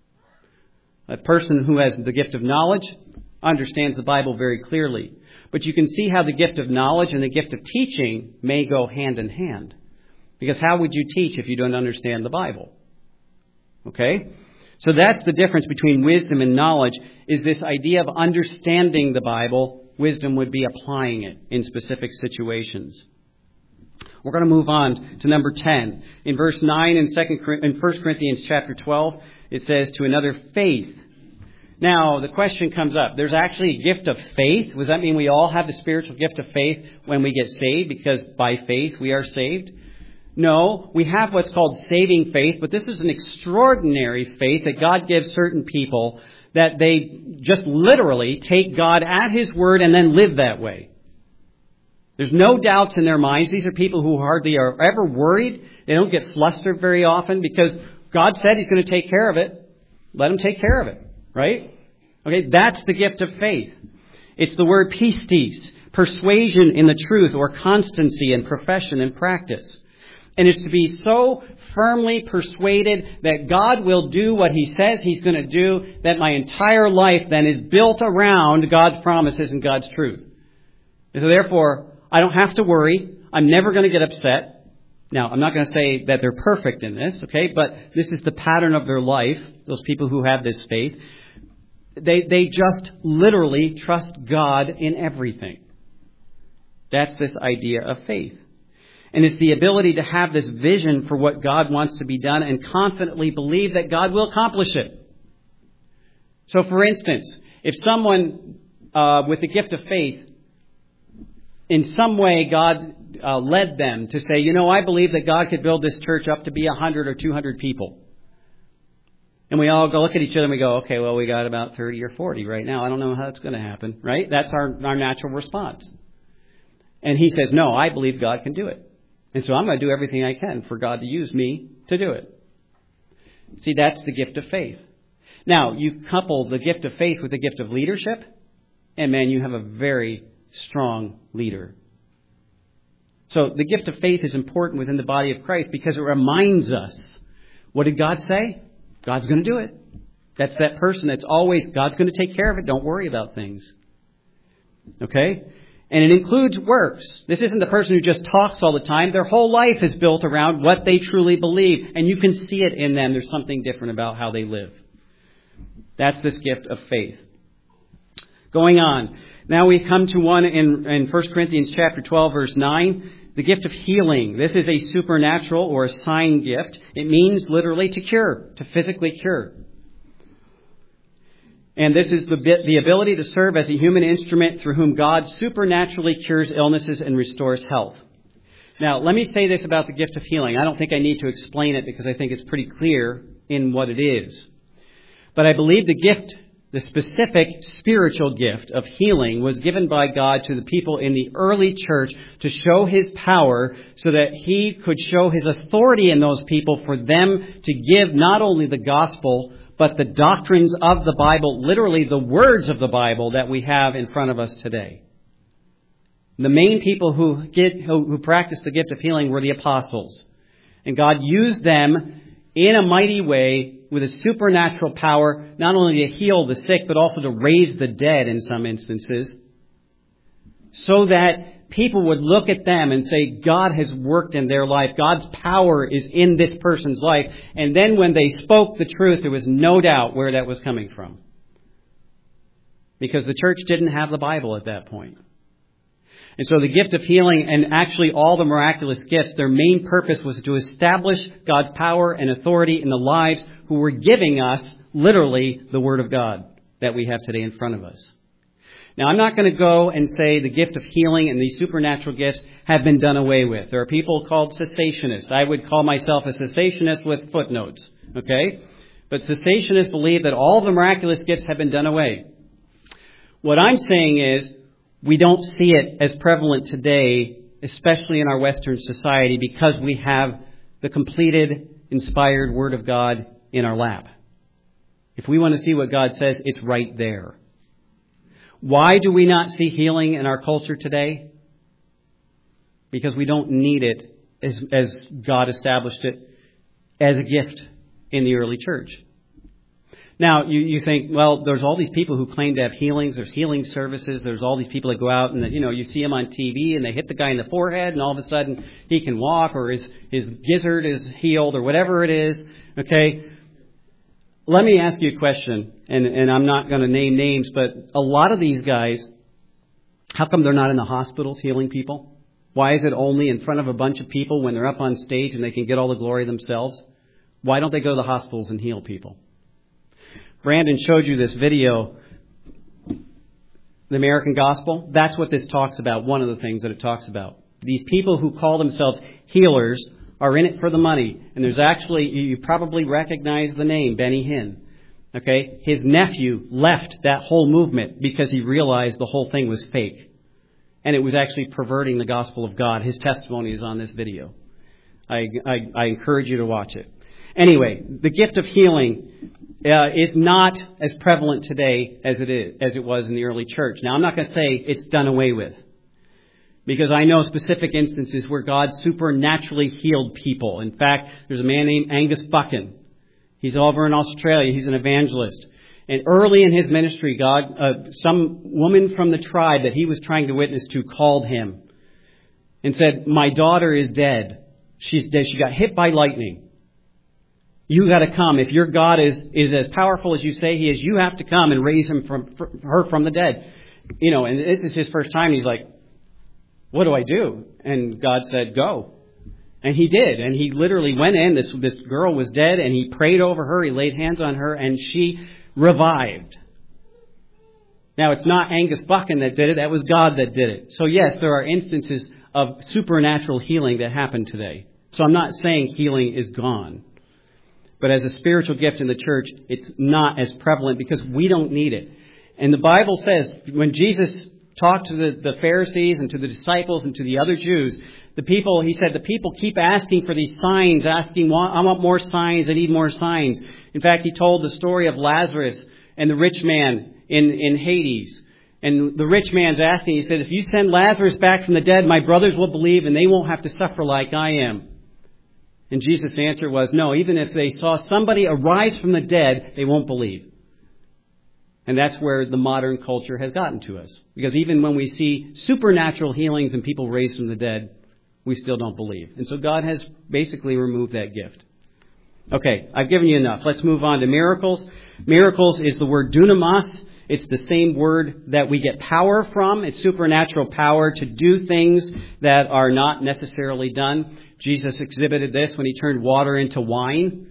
A person who has the gift of knowledge understands the Bible very clearly. But you can see how the gift of knowledge and the gift of teaching may go hand in hand. Because how would you teach if you don't understand the Bible? Okay? So that's the difference between wisdom and knowledge, is this idea of understanding the Bible. Wisdom would be applying it in specific situations. We're going to move on to number 10. In verse 9 in 1 Corinthians chapter 12, it says, to another faith. Now, the question comes up. There's actually a gift of faith. Does that mean we all have the spiritual gift of faith when we get saved? Because by faith we are saved? No, we have what's called saving faith, but this is an extraordinary faith that God gives certain people that they just literally take God at His word and then live that way. There's no doubts in their minds. These are people who hardly are ever worried. They don't get flustered very often because God said He's going to take care of it. Let Him take care of it, right? Okay, that's the gift of faith. It's the word pistis, persuasion in the truth, or constancy in profession and practice. And it's to be so firmly persuaded that God will do what He says He's going to do, that my entire life then is built around God's promises and God's truth. And so therefore, I don't have to worry. I'm never going to get upset. Now, I'm not going to say that they're perfect in this, okay? But this is the pattern of their life, those people who have this faith. They just literally trust God in everything. That's this idea of faith. And it's the ability to have this vision for what God wants to be done and confidently believe that God will accomplish it. So, for instance, if someone with the gift of faith, in some way God led them to say, I believe that God could build this church up to be 100 or 200 people. And we all go look at each other and we go, okay, well, we got about 30 or 40 right now. I don't know how that's going to happen, right? That's our natural response. And he says, no, I believe God can do it. And so I'm going to do everything I can for God to use me to do it. See, that's the gift of faith. Now, you couple the gift of faith with the gift of leadership, and man, you have a very strong leader. So the gift of faith is important within the body of Christ because it reminds us, what did God say? God's going to do it. That's that person that's always, God's going to take care of it. Don't worry about things. Okay? And it includes works. This isn't the person who just talks all the time. Their whole life is built around what they truly believe. And you can see it in them. There's something different about how they live. That's this gift of faith. Going on. Now we come to one in 1 Corinthians chapter 12, verse 9. The gift of healing. This is a supernatural or a sign gift. It means literally to cure, to physically cure. And this is the ability to serve as a human instrument through whom God supernaturally cures illnesses and restores health. Now, let me say this about the gift of healing. I don't think I need to explain it because I think it's pretty clear in what it is. But I believe the gift, the specific spiritual gift of healing, was given by God to the people in the early church to show His power so that He could show His authority in those people for them to give not only the gospel, but the doctrines of the Bible, literally the words of the Bible that we have in front of us today. The main people who practiced the gift of healing were the apostles. And God used them in a mighty way with a supernatural power, not only to heal the sick, but also to raise the dead in some instances, so that people would look at them and say, God has worked in their life. God's power is in this person's life. And then when they spoke the truth, there was no doubt where that was coming from. Because the church didn't have the Bible at that point. And so the gift of healing and actually all the miraculous gifts, their main purpose was to establish God's power and authority in the lives who were giving us, literally, the Word of God that we have today in front of us. Now, I'm not going to go and say the gift of healing and these supernatural gifts have been done away with. There are people called cessationists. I would call myself a cessationist with footnotes. Okay? But cessationists believe that all the miraculous gifts have been done away. What I'm saying is, we don't see it as prevalent today, especially in our Western society, because we have the completed, inspired Word of God in our lap. If we want to see what God says, it's right there. Why do we not see healing in our culture today? Because we don't need it as God established it as a gift in the early church. Now, you think, well, there's all these people who claim to have healings. There's healing services. There's all these people that go out and, you see them on TV and they hit the guy in the forehead and all of a sudden he can walk, or his gizzard is healed, or whatever it is. Okay? Let me ask you a question, and I'm not going to name names, but a lot of these guys, how come they're not in the hospitals healing people? Why is it only in front of a bunch of people when they're up on stage and they can get all the glory themselves? Why don't they go to the hospitals and heal people? Brandon showed you this video, the American Gospel. That's what this talks about, one of the things that it talks about. These people who call themselves healers are in it for the money. And there's actually, you probably recognize the name, Benny Hinn. Okay? His nephew left that whole movement because he realized the whole thing was fake. And it was actually perverting the gospel of God. His testimony is on this video. I encourage you to watch it. Anyway, the gift of healing is not as prevalent today as it was in the early church. Now, I'm not going to say it's done away with, because I know specific instances where God supernaturally healed people. In fact, there's a man named Angus Buchan. He's over in Australia. He's an evangelist. And early in his ministry, some woman from the tribe that he was trying to witness to called him and said, "My daughter is dead. She's dead. She got hit by lightning. You got to come. If your God is as powerful as you say He is, you have to come and raise her from the dead." And this is his first time. He's like, "What do I do?" And God said, "Go." And he did. And he literally went in. This girl was dead, and he prayed over her. He laid hands on her, and she revived. Now, it's not Angus Buchan that did it. That was God that did it. So, yes, there are instances of supernatural healing that happen today. So I'm not saying healing is gone. But as a spiritual gift in the church, it's not as prevalent because we don't need it. And the Bible says, when Jesus talked to the Pharisees and to the disciples and to the other Jews, he said, the people keep asking for these signs, asking, "I want more signs, I need more signs." In fact, he told the story of Lazarus and the rich man in Hades. And the rich man's asking, he said, "If you send Lazarus back from the dead, my brothers will believe and they won't have to suffer like I am." And Jesus' answer was, no, even if they saw somebody arise from the dead, they won't believe. And that's where the modern culture has gotten to us. Because even when we see supernatural healings and people raised from the dead, we still don't believe. And so God has basically removed that gift. Okay, I've given you enough. Let's move on to miracles. Miracles is the word dunamis, It's the same word that we get power from. It's supernatural power to do things that are not necessarily done. Jesus exhibited this when he turned water into wine.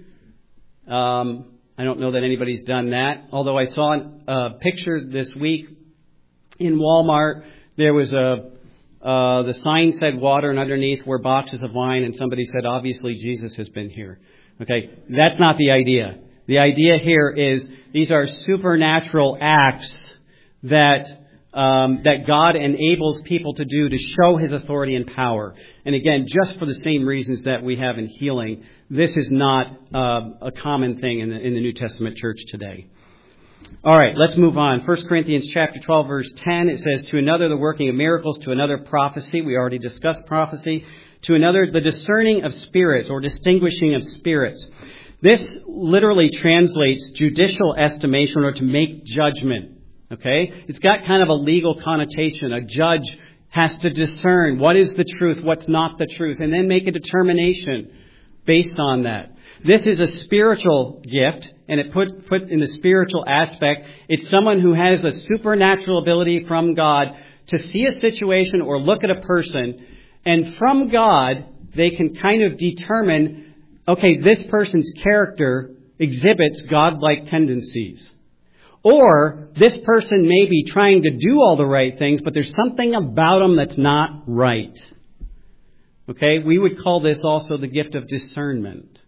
I don't know that anybody's done that. Although I saw a picture this week in Walmart. There was the sign said water, and underneath were boxes of wine, and somebody said, obviously Jesus has been here. Okay, that's not the idea. The idea here is these are supernatural acts that God enables people to do to show His authority and power. And again, just for the same reasons that we have in healing, this is not a common thing in the New Testament church today. All right, let's move on. 1 Corinthians chapter 12, verse 10, it says, to another the working of miracles, to another prophecy. We already discussed prophecy. To another the discerning of spirits or distinguishing of spirits. This literally translates judicial estimation or to make judgment. Okay? It's got kind of a legal connotation. A judge has to discern what is the truth, what's not the truth, and then make a determination based on that. This is a spiritual gift, and it put in the spiritual aspect, it's someone who has a supernatural ability from God to see a situation or look at a person, and from God, they can kind of determine, okay, this person's character exhibits God-like tendencies. Or this person may be trying to do all the right things, but there's something about them that's not right. Okay, we would call this also the gift of discernment.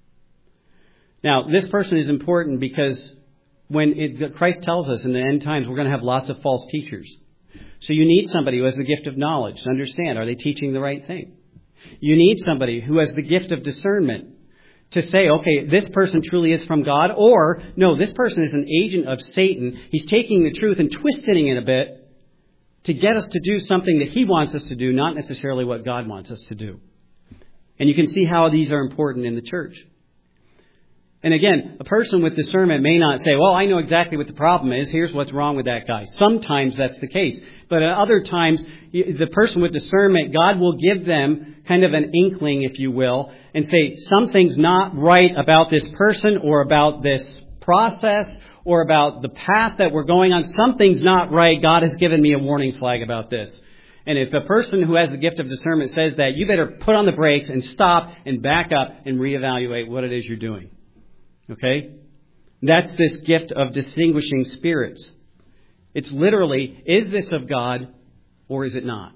Now, this person is important because Christ tells us in the end times we're going to have lots of false teachers. So you need somebody who has the gift of knowledge to understand, are they teaching the right thing? You need somebody who has the gift of discernment to say, okay, this person truly is from God, or no, this person is an agent of Satan. He's taking the truth and twisting it a bit to get us to do something that he wants us to do, not necessarily what God wants us to do. And you can see how these are important in the church. And again, a person with discernment may not say, well, I know exactly what the problem is. Here's what's wrong with that guy. Sometimes that's the case. But at other times, the person with discernment, God will give them kind of an inkling, if you will, and say, something's not right about this person or about this process or about the path that we're going on. Something's not right. God has given me a warning flag about this. And if a person who has the gift of discernment says that, you better put on the brakes and stop and back up and reevaluate what it is you're doing. Okay? That's this gift of distinguishing spirits. It's literally, is this of God or is it not?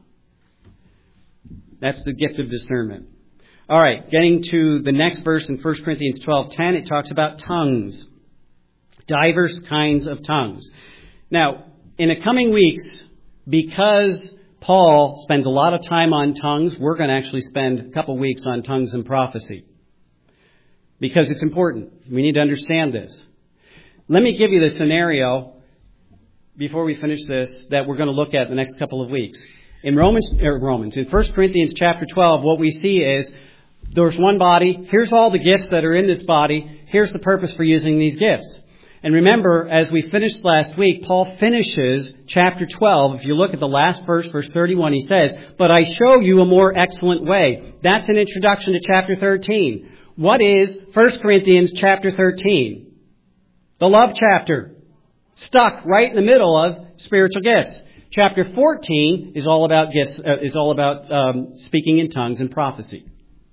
That's the gift of discernment. All right, getting to the next verse in 1 Corinthians 12:10, it talks about tongues. Diverse kinds of tongues. Now, in the coming weeks, because Paul spends a lot of time on tongues, we're going to actually spend a couple weeks on tongues and prophecy. Because it's important. We need to understand this. Let me give you the scenario before we finish this that we're going to look at the next couple of weeks. In in 1 Corinthians chapter 12, what we see is there's one body. Here's all the gifts that are in this body. Here's the purpose for using these gifts. And remember, as we finished last week, Paul finishes chapter 12. If you look at the last verse, verse 31, he says, but I show you a more excellent way. That's an introduction to chapter 13. What is 1 Corinthians chapter 13? The love chapter. Stuck right in the middle of spiritual gifts. Chapter 14 is all about gifts, speaking in tongues and prophecy.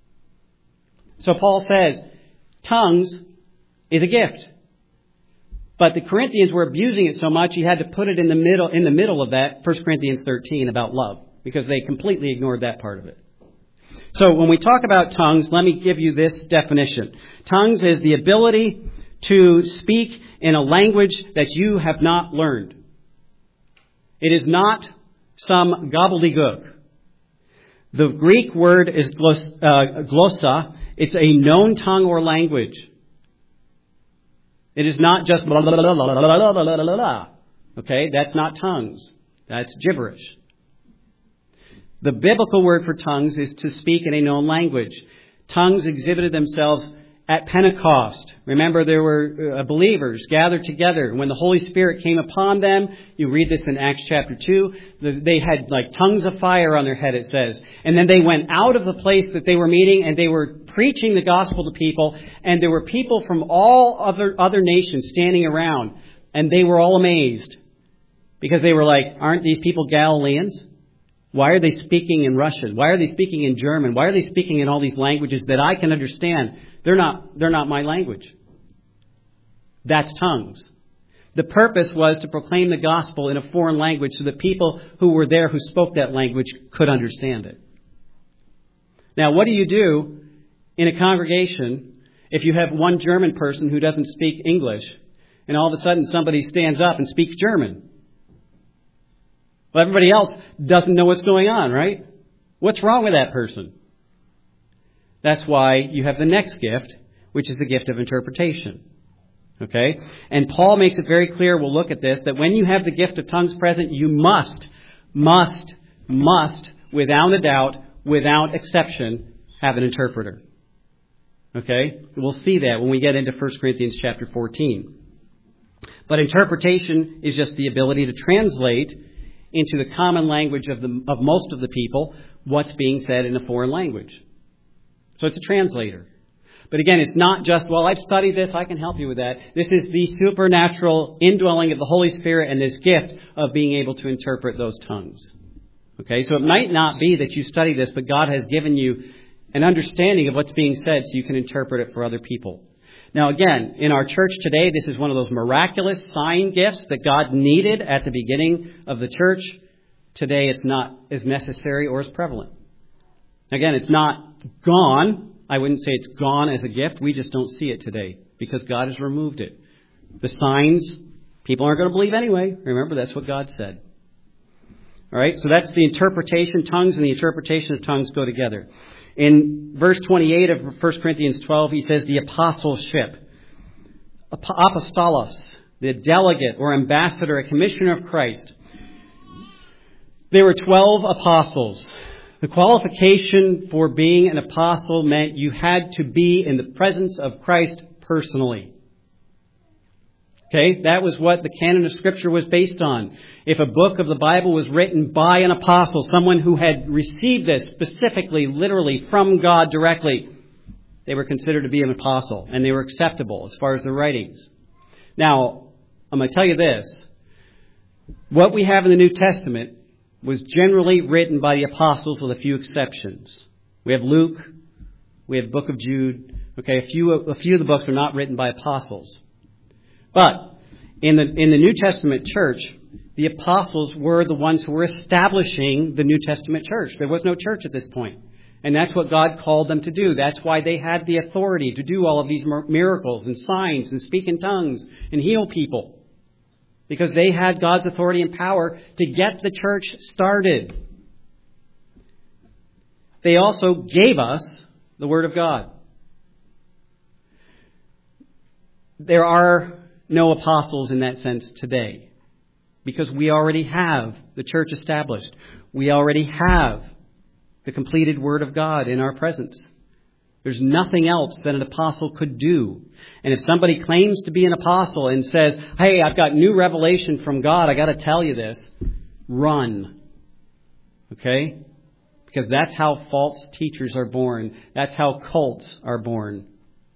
So Paul says, tongues is a gift. But the Corinthians were abusing it so much, he had to put it in the middle of that, 1 Corinthians 13, about love, because they completely ignored that part of it. So when we talk about tongues, let me give you this definition. Tongues is the ability to speak in a language that you have not learned. It is not some gobbledygook. The Greek word is glossa. It's a known tongue or language. It is not just blah, blah, blah, blah, blah, blah, blah, blah. Okay, that's not tongues. That's gibberish. The biblical word for tongues is to speak in a known language. Tongues exhibited themselves at Pentecost. Remember, there were believers gathered together. When the Holy Spirit came upon them, you read this in Acts chapter 2, they had like tongues of fire on their head, it says. And then they went out of the place that they were meeting and they were preaching the gospel to people. And there were people from all other nations standing around. And they were all amazed because they were like, aren't these people Galileans? Why are they speaking in Russian? Why are they speaking in German? Why are they speaking in all these languages that I can understand? They're not my language. That's tongues. The purpose was to proclaim the gospel in a foreign language so that people who were there who spoke that language could understand it. Now, what do you do in a congregation if you have one German person who doesn't speak English and all of a sudden somebody stands up and speaks German? Well, everybody else doesn't know what's going on, right? What's wrong with that person? That's why you have the next gift, which is the gift of interpretation. Okay? And Paul makes it very clear, we'll look at this, that when you have the gift of tongues present, you must, without a doubt, without exception, have an interpreter. Okay? We'll see that when we get into 1 Corinthians chapter 14. But interpretation is just the ability to translate into the common language of most of the people what's being said in a foreign language. So it's a translator. But again, it's not just, well, I've studied this, I can help you with that. This is the supernatural indwelling of the Holy Spirit and this gift of being able to interpret those tongues. Okay, so it might not be that you study this, but God has given you an understanding of what's being said so you can interpret it for other people. Now again, in our church today, this is one of those miraculous sign gifts that God needed at the beginning of the church. Today it's not as necessary or as prevalent. Again, it's not gone. I wouldn't say it's gone as a gift. We just don't see it today because God has removed it. The signs, people aren't going to believe anyway. Remember, that's what God said. All right, so that's the interpretation. Tongues and the interpretation of tongues go together. In verse 28 of 1 Corinthians 12, he says the apostleship. Apostolos, the delegate or ambassador, a commissioner of Christ. There were 12 apostles. The qualification for being an apostle meant you had to be in the presence of Christ personally. Okay, that was what the canon of Scripture was based on. If a book of the Bible was written by an apostle, someone who had received this specifically, literally from God directly, they were considered to be an apostle, and they were acceptable as far as the writings. Now, I'm going to tell you this. What we have in the New Testament was generally written by the apostles with a few exceptions. We have Luke, we have the book of Jude. Okay, a few of the books are not written by apostles. But in the New Testament church, the apostles were the ones who were establishing the New Testament church. There was no church at this point. And that's what God called them to do. That's why they had the authority to do all of these miracles and signs and speak in tongues and heal people. Because they had God's authority and power to get the church started. They also gave us the Word of God. There are no apostles in that sense today. Because we already have the church established. We already have the completed Word of God in our presence. There's nothing else that an apostle could do. And if somebody claims to be an apostle and says, hey, I've got new revelation from God, I got to tell you this, run. Okay? Because that's how false teachers are born. That's how cults are born.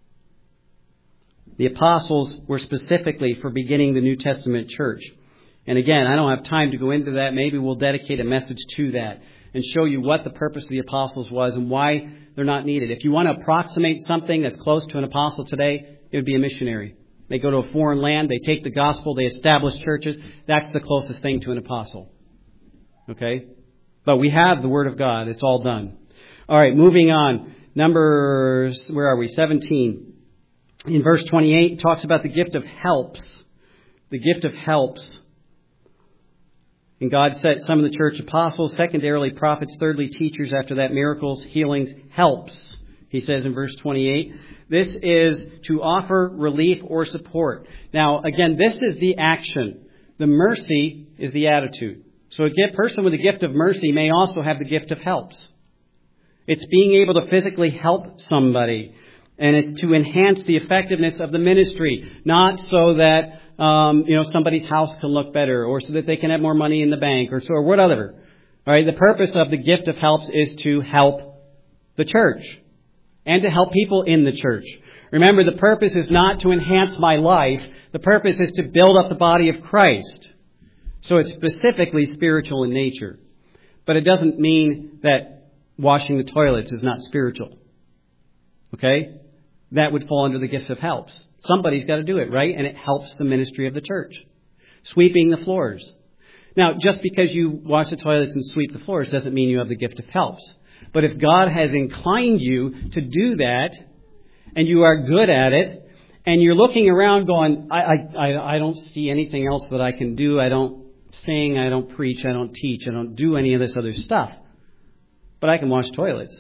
The apostles were specifically for beginning the New Testament church. And again, I don't have time to go into that. Maybe we'll dedicate a message to that and show you what the purpose of the apostles was and why they're not needed. If you want to approximate something that's close to an apostle today, it would be a missionary. They go to a foreign land, they take the gospel, they establish churches. That's the closest thing to an apostle. Okay? But we have the Word of God. It's all done. All right, moving on. Numbers, where are we? 17. In verse 28, it talks about the gift of helps. The gift of helps. And God set some of the church apostles, secondarily prophets, thirdly teachers, after that miracles, healings, helps. He says in verse 28, this is to offer relief or support. Now, again, this is the action. The mercy is the attitude. So a person with the gift of mercy may also have the gift of helps. It's being able to physically help somebody and to enhance the effectiveness of the ministry, not so that somebody's house can look better, or so that they can have more money in the bank, or whatever. All right, the purpose of the gift of helps is to help the church. and to help people in the church. Remember, the purpose is not to enhance my life. The purpose is to build up the body of Christ. So it's specifically spiritual in nature. But it doesn't mean that washing the toilets is not spiritual. Okay? That would fall under the gifts of helps. Somebody's got to do it, right? And it helps the ministry of the church. Sweeping the floors. Now, just because you wash the toilets and sweep the floors doesn't mean you have the gift of helps. But if God has inclined you to do that, and you are good at it, and you're looking around going, I don't see anything else that I can do. I don't sing, I don't preach, I don't teach, I don't do any of this other stuff. But I can wash toilets.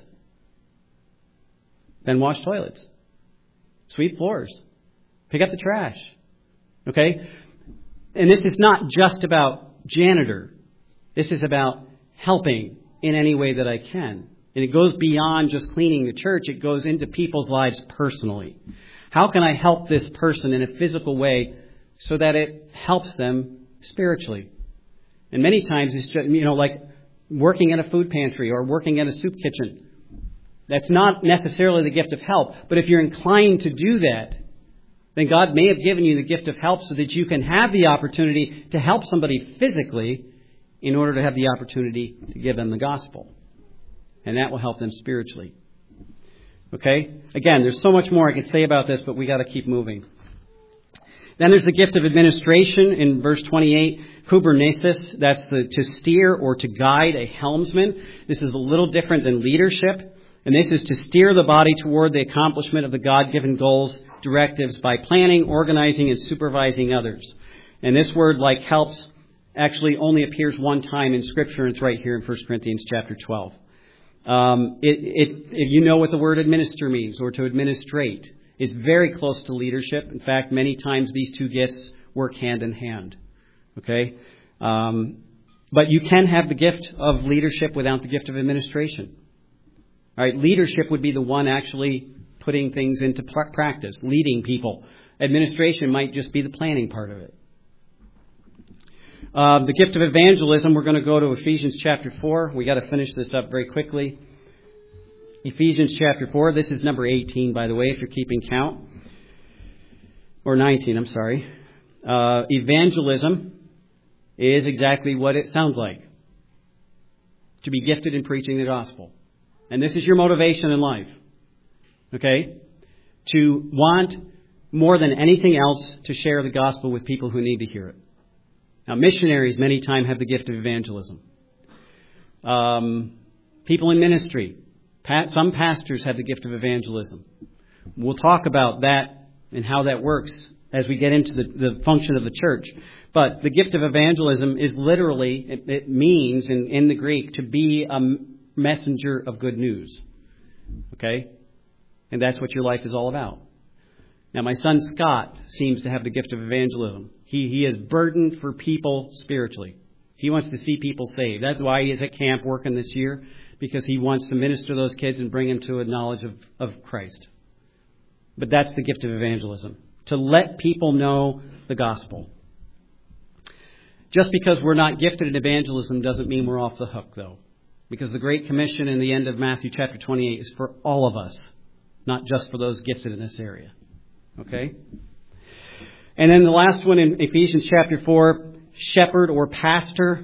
Then wash toilets. Sweep floors. Pick up the trash. Okay? And this is not just about janitor. This is about helping in any way that I can. And it goes beyond just cleaning the church. It goes into people's lives personally. How can I help this person in a physical way so that it helps them spiritually? And many times it's just, like working at a food pantry or working at a soup kitchen. That's not necessarily the gift of help. But if you're inclined to do that, then God may have given you the gift of help so that you can have the opportunity to help somebody physically in order to have the opportunity to give them the gospel. And that will help them spiritually. Okay? Again, there's so much more I could say about this, but we got to keep moving. Then there's the gift of administration in verse 28. Kubernesis, that's to steer or to guide a helmsman. This is a little different than leadership. And this is to steer the body toward the accomplishment of the God-given goals, directives by planning, organizing, and supervising others. And this word, like helps, actually only appears one time in Scripture, and it's right here in 1 Corinthians chapter 12. You know what the word administer means, or to administrate. It's very close to leadership. In fact, many times these two gifts work hand in hand. Okay? But you can have the gift of leadership without the gift of administration. All right, leadership would be the one actually putting things into practice, leading people. Administration might just be the planning part of it. The gift of evangelism, we're going to go to Ephesians chapter 4. We got to finish this up very quickly. Ephesians chapter 4. This is number 18, by the way, if you're keeping count. Or 19, I'm sorry. Evangelism is exactly what it sounds like. To be gifted in preaching the gospel. And this is your motivation in life. Okay? To want more than anything else to share the gospel with people who need to hear it. Now, missionaries many times have the gift of evangelism. People in ministry. Some pastors have the gift of evangelism. We'll talk about that and how that works as we get into the function of the church. But the gift of evangelism is literally, it means in the Greek, to be a messenger of good news. Okay? And that's what your life is all about. Now, my son Scott seems to have the gift of evangelism. He is burdened for people spiritually. He wants to see people saved. That's why he is at camp working this year, because he wants to minister to those kids and bring them to a knowledge of Christ. But that's the gift of evangelism, to let people know the gospel. Just because we're not gifted in evangelism doesn't mean we're off the hook, though. Because the Great Commission in the end of Matthew chapter 28 is for all of us, not just for those gifted in this area. Okay? And then the last one in Ephesians chapter 4, shepherd or pastor.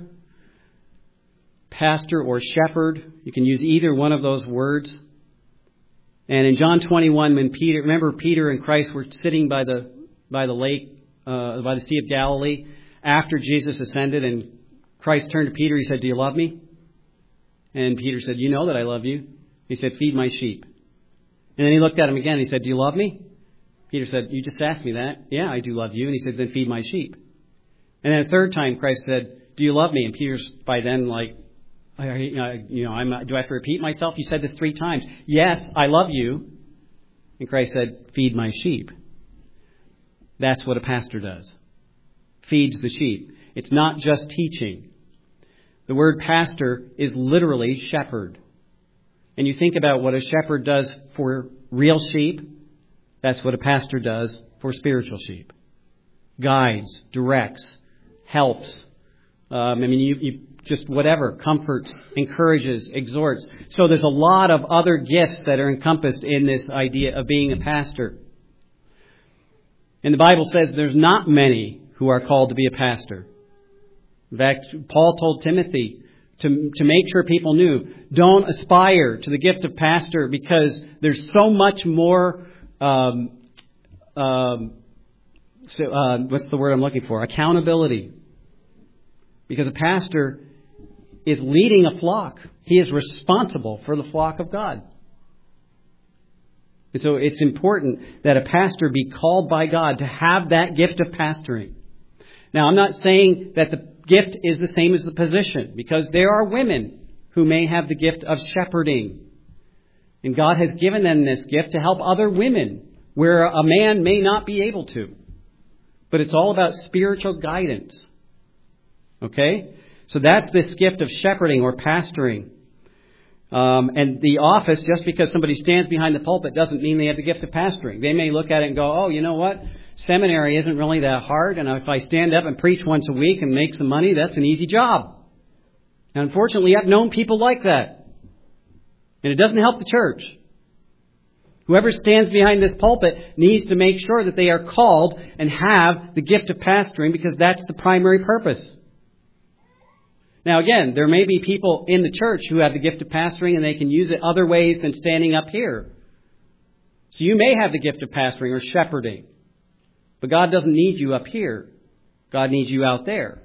Pastor or shepherd. You can use either one of those words. And in John 21, when Peter and Christ were sitting by the lake, by the Sea of Galilee, after Jesus ascended, and Christ turned to Peter, he said, "Do you love me?" And Peter said, "You know that I love you." He said, "Feed my sheep." And then he looked at him again. He said, "Do you love me?" Peter said, "You just asked me that." "Yeah, I do love you." And he said, "Then feed my sheep." And then a third time, Christ said, "Do you love me?" And Peter's by then like, do I have to repeat myself? You said this 3 times. "Yes, I love you." And Christ said, "Feed my sheep." That's what a pastor does. Feeds the sheep. It's not just teaching. The word pastor is literally shepherd. And you think about what a shepherd does for real sheep, that's what a pastor does for spiritual sheep. Guides, directs, helps, You just whatever, comforts, encourages, exhorts. So there's a lot of other gifts that are encompassed in this idea of being a pastor. And the Bible says there's not many who are called to be a pastor. In fact, Paul told Timothy to make sure people knew, don't aspire to the gift of pastor because there's so much more, what's the word I'm looking for? Accountability. Because a pastor is leading a flock. He is responsible for the flock of God. And so it's important that a pastor be called by God to have that gift of pastoring. Now, I'm not saying that the gift is the same as the position, because there are women who may have the gift of shepherding. And God has given them this gift to help other women where a man may not be able to. But it's all about spiritual guidance. Okay? So that's this gift of shepherding or pastoring. And the office, just because somebody stands behind the pulpit doesn't mean they have the gift of pastoring. They may look at it and go, oh, you know what? Seminary isn't really that hard. And if I stand up and preach once a week and make some money, that's an easy job. And unfortunately, I've known people like that. And it doesn't help the church. Whoever stands behind this pulpit needs to make sure that they are called and have the gift of pastoring, because that's the primary purpose. Now, again, there may be people in the church who have the gift of pastoring and they can use it other ways than standing up here. So you may have the gift of pastoring or shepherding. But God doesn't need you up here. God needs you out there.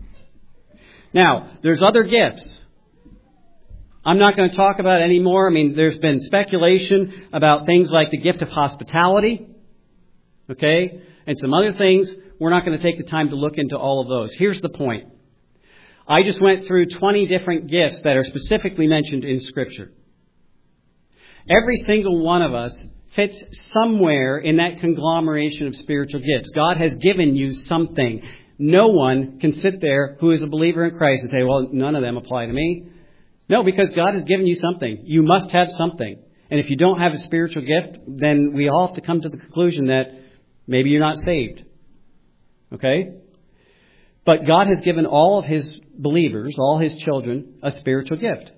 Now, there's other gifts. I'm not going to talk about it anymore. There's been speculation about things like the gift of hospitality. Okay? And some other things. We're not going to take the time to look into all of those. Here's the point. I just went through 20 different gifts that are specifically mentioned in Scripture. Every single one of us fits somewhere in that conglomeration of spiritual gifts. God has given you something. No one can sit there who is a believer in Christ and say, well, none of them apply to me. No, because God has given you something. You must have something. And if you don't have a spiritual gift, then we all have to come to the conclusion that maybe you're not saved. Okay? But God has given all of His believers, all His children, a spiritual gift.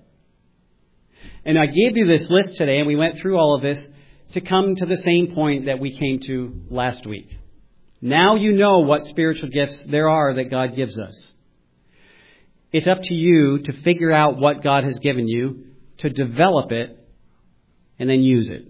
And I gave you this list today, and we went through all of this to come to the same point that we came to last week. Now you know what spiritual gifts there are that God gives us. It's up to you to figure out what God has given you, to develop it, and then use it.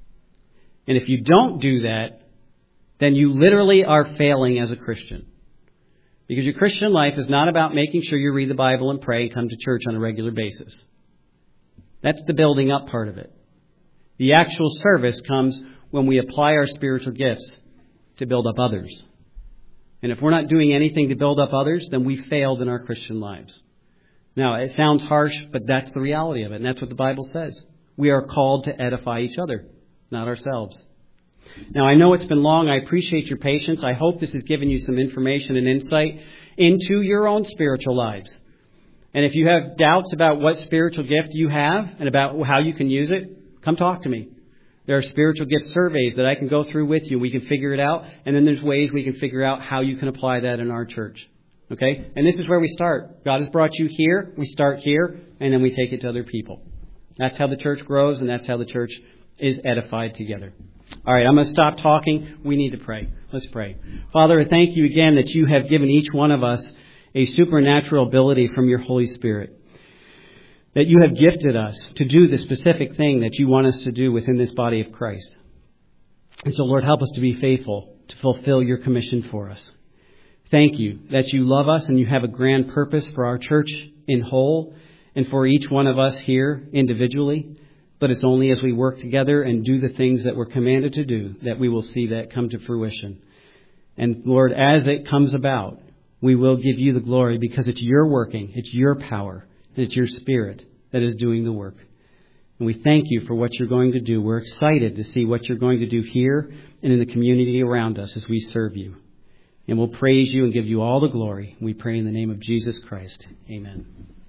And if you don't do that, then you literally are failing as a Christian. Because your Christian life is not about making sure you read the Bible and pray and come to church on a regular basis. That's the building up part of it. The actual service comes when we apply our spiritual gifts to build up others. And if we're not doing anything to build up others, then we failed in our Christian lives. Now, it sounds harsh, but that's the reality of it. And that's what the Bible says. We are called to edify each other, not ourselves. Now, I know it's been long. I appreciate your patience. I hope this has given you some information and insight into your own spiritual lives. And if you have doubts about what spiritual gift you have and about how you can use it, come talk to me. There are spiritual gift surveys that I can go through with you. We can figure it out. And then there's ways we can figure out how you can apply that in our church. Okay? And this is where we start. God has brought you here. We start here. And then we take it to other people. That's how the church grows. And that's how the church is edified together. All right, I'm going to stop talking. We need to pray. Let's pray. Father, I thank you again that you have given each one of us a supernatural ability from your Holy Spirit. That you have gifted us to do the specific thing that you want us to do within this body of Christ. And so, Lord, help us to be faithful to fulfill your commission for us. Thank you that you love us and you have a grand purpose for our church in whole and for each one of us here individually. But it's only as we work together and do the things that we're commanded to do that we will see that come to fruition. And Lord, as it comes about, we will give you the glory because it's your working, it's your power, and it's your Spirit that is doing the work. And we thank you for what you're going to do. We're excited to see what you're going to do here and in the community around us as we serve you. And we'll praise you and give you all the glory. We pray in the name of Jesus Christ. Amen.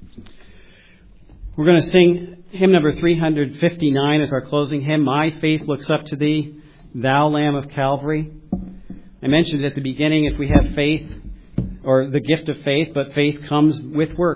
We're going to sing hymn number 359 as our closing hymn. My faith looks up to thee, thou Lamb of Calvary. I mentioned at the beginning, if we have faith, or the gift of faith, but faith comes with works.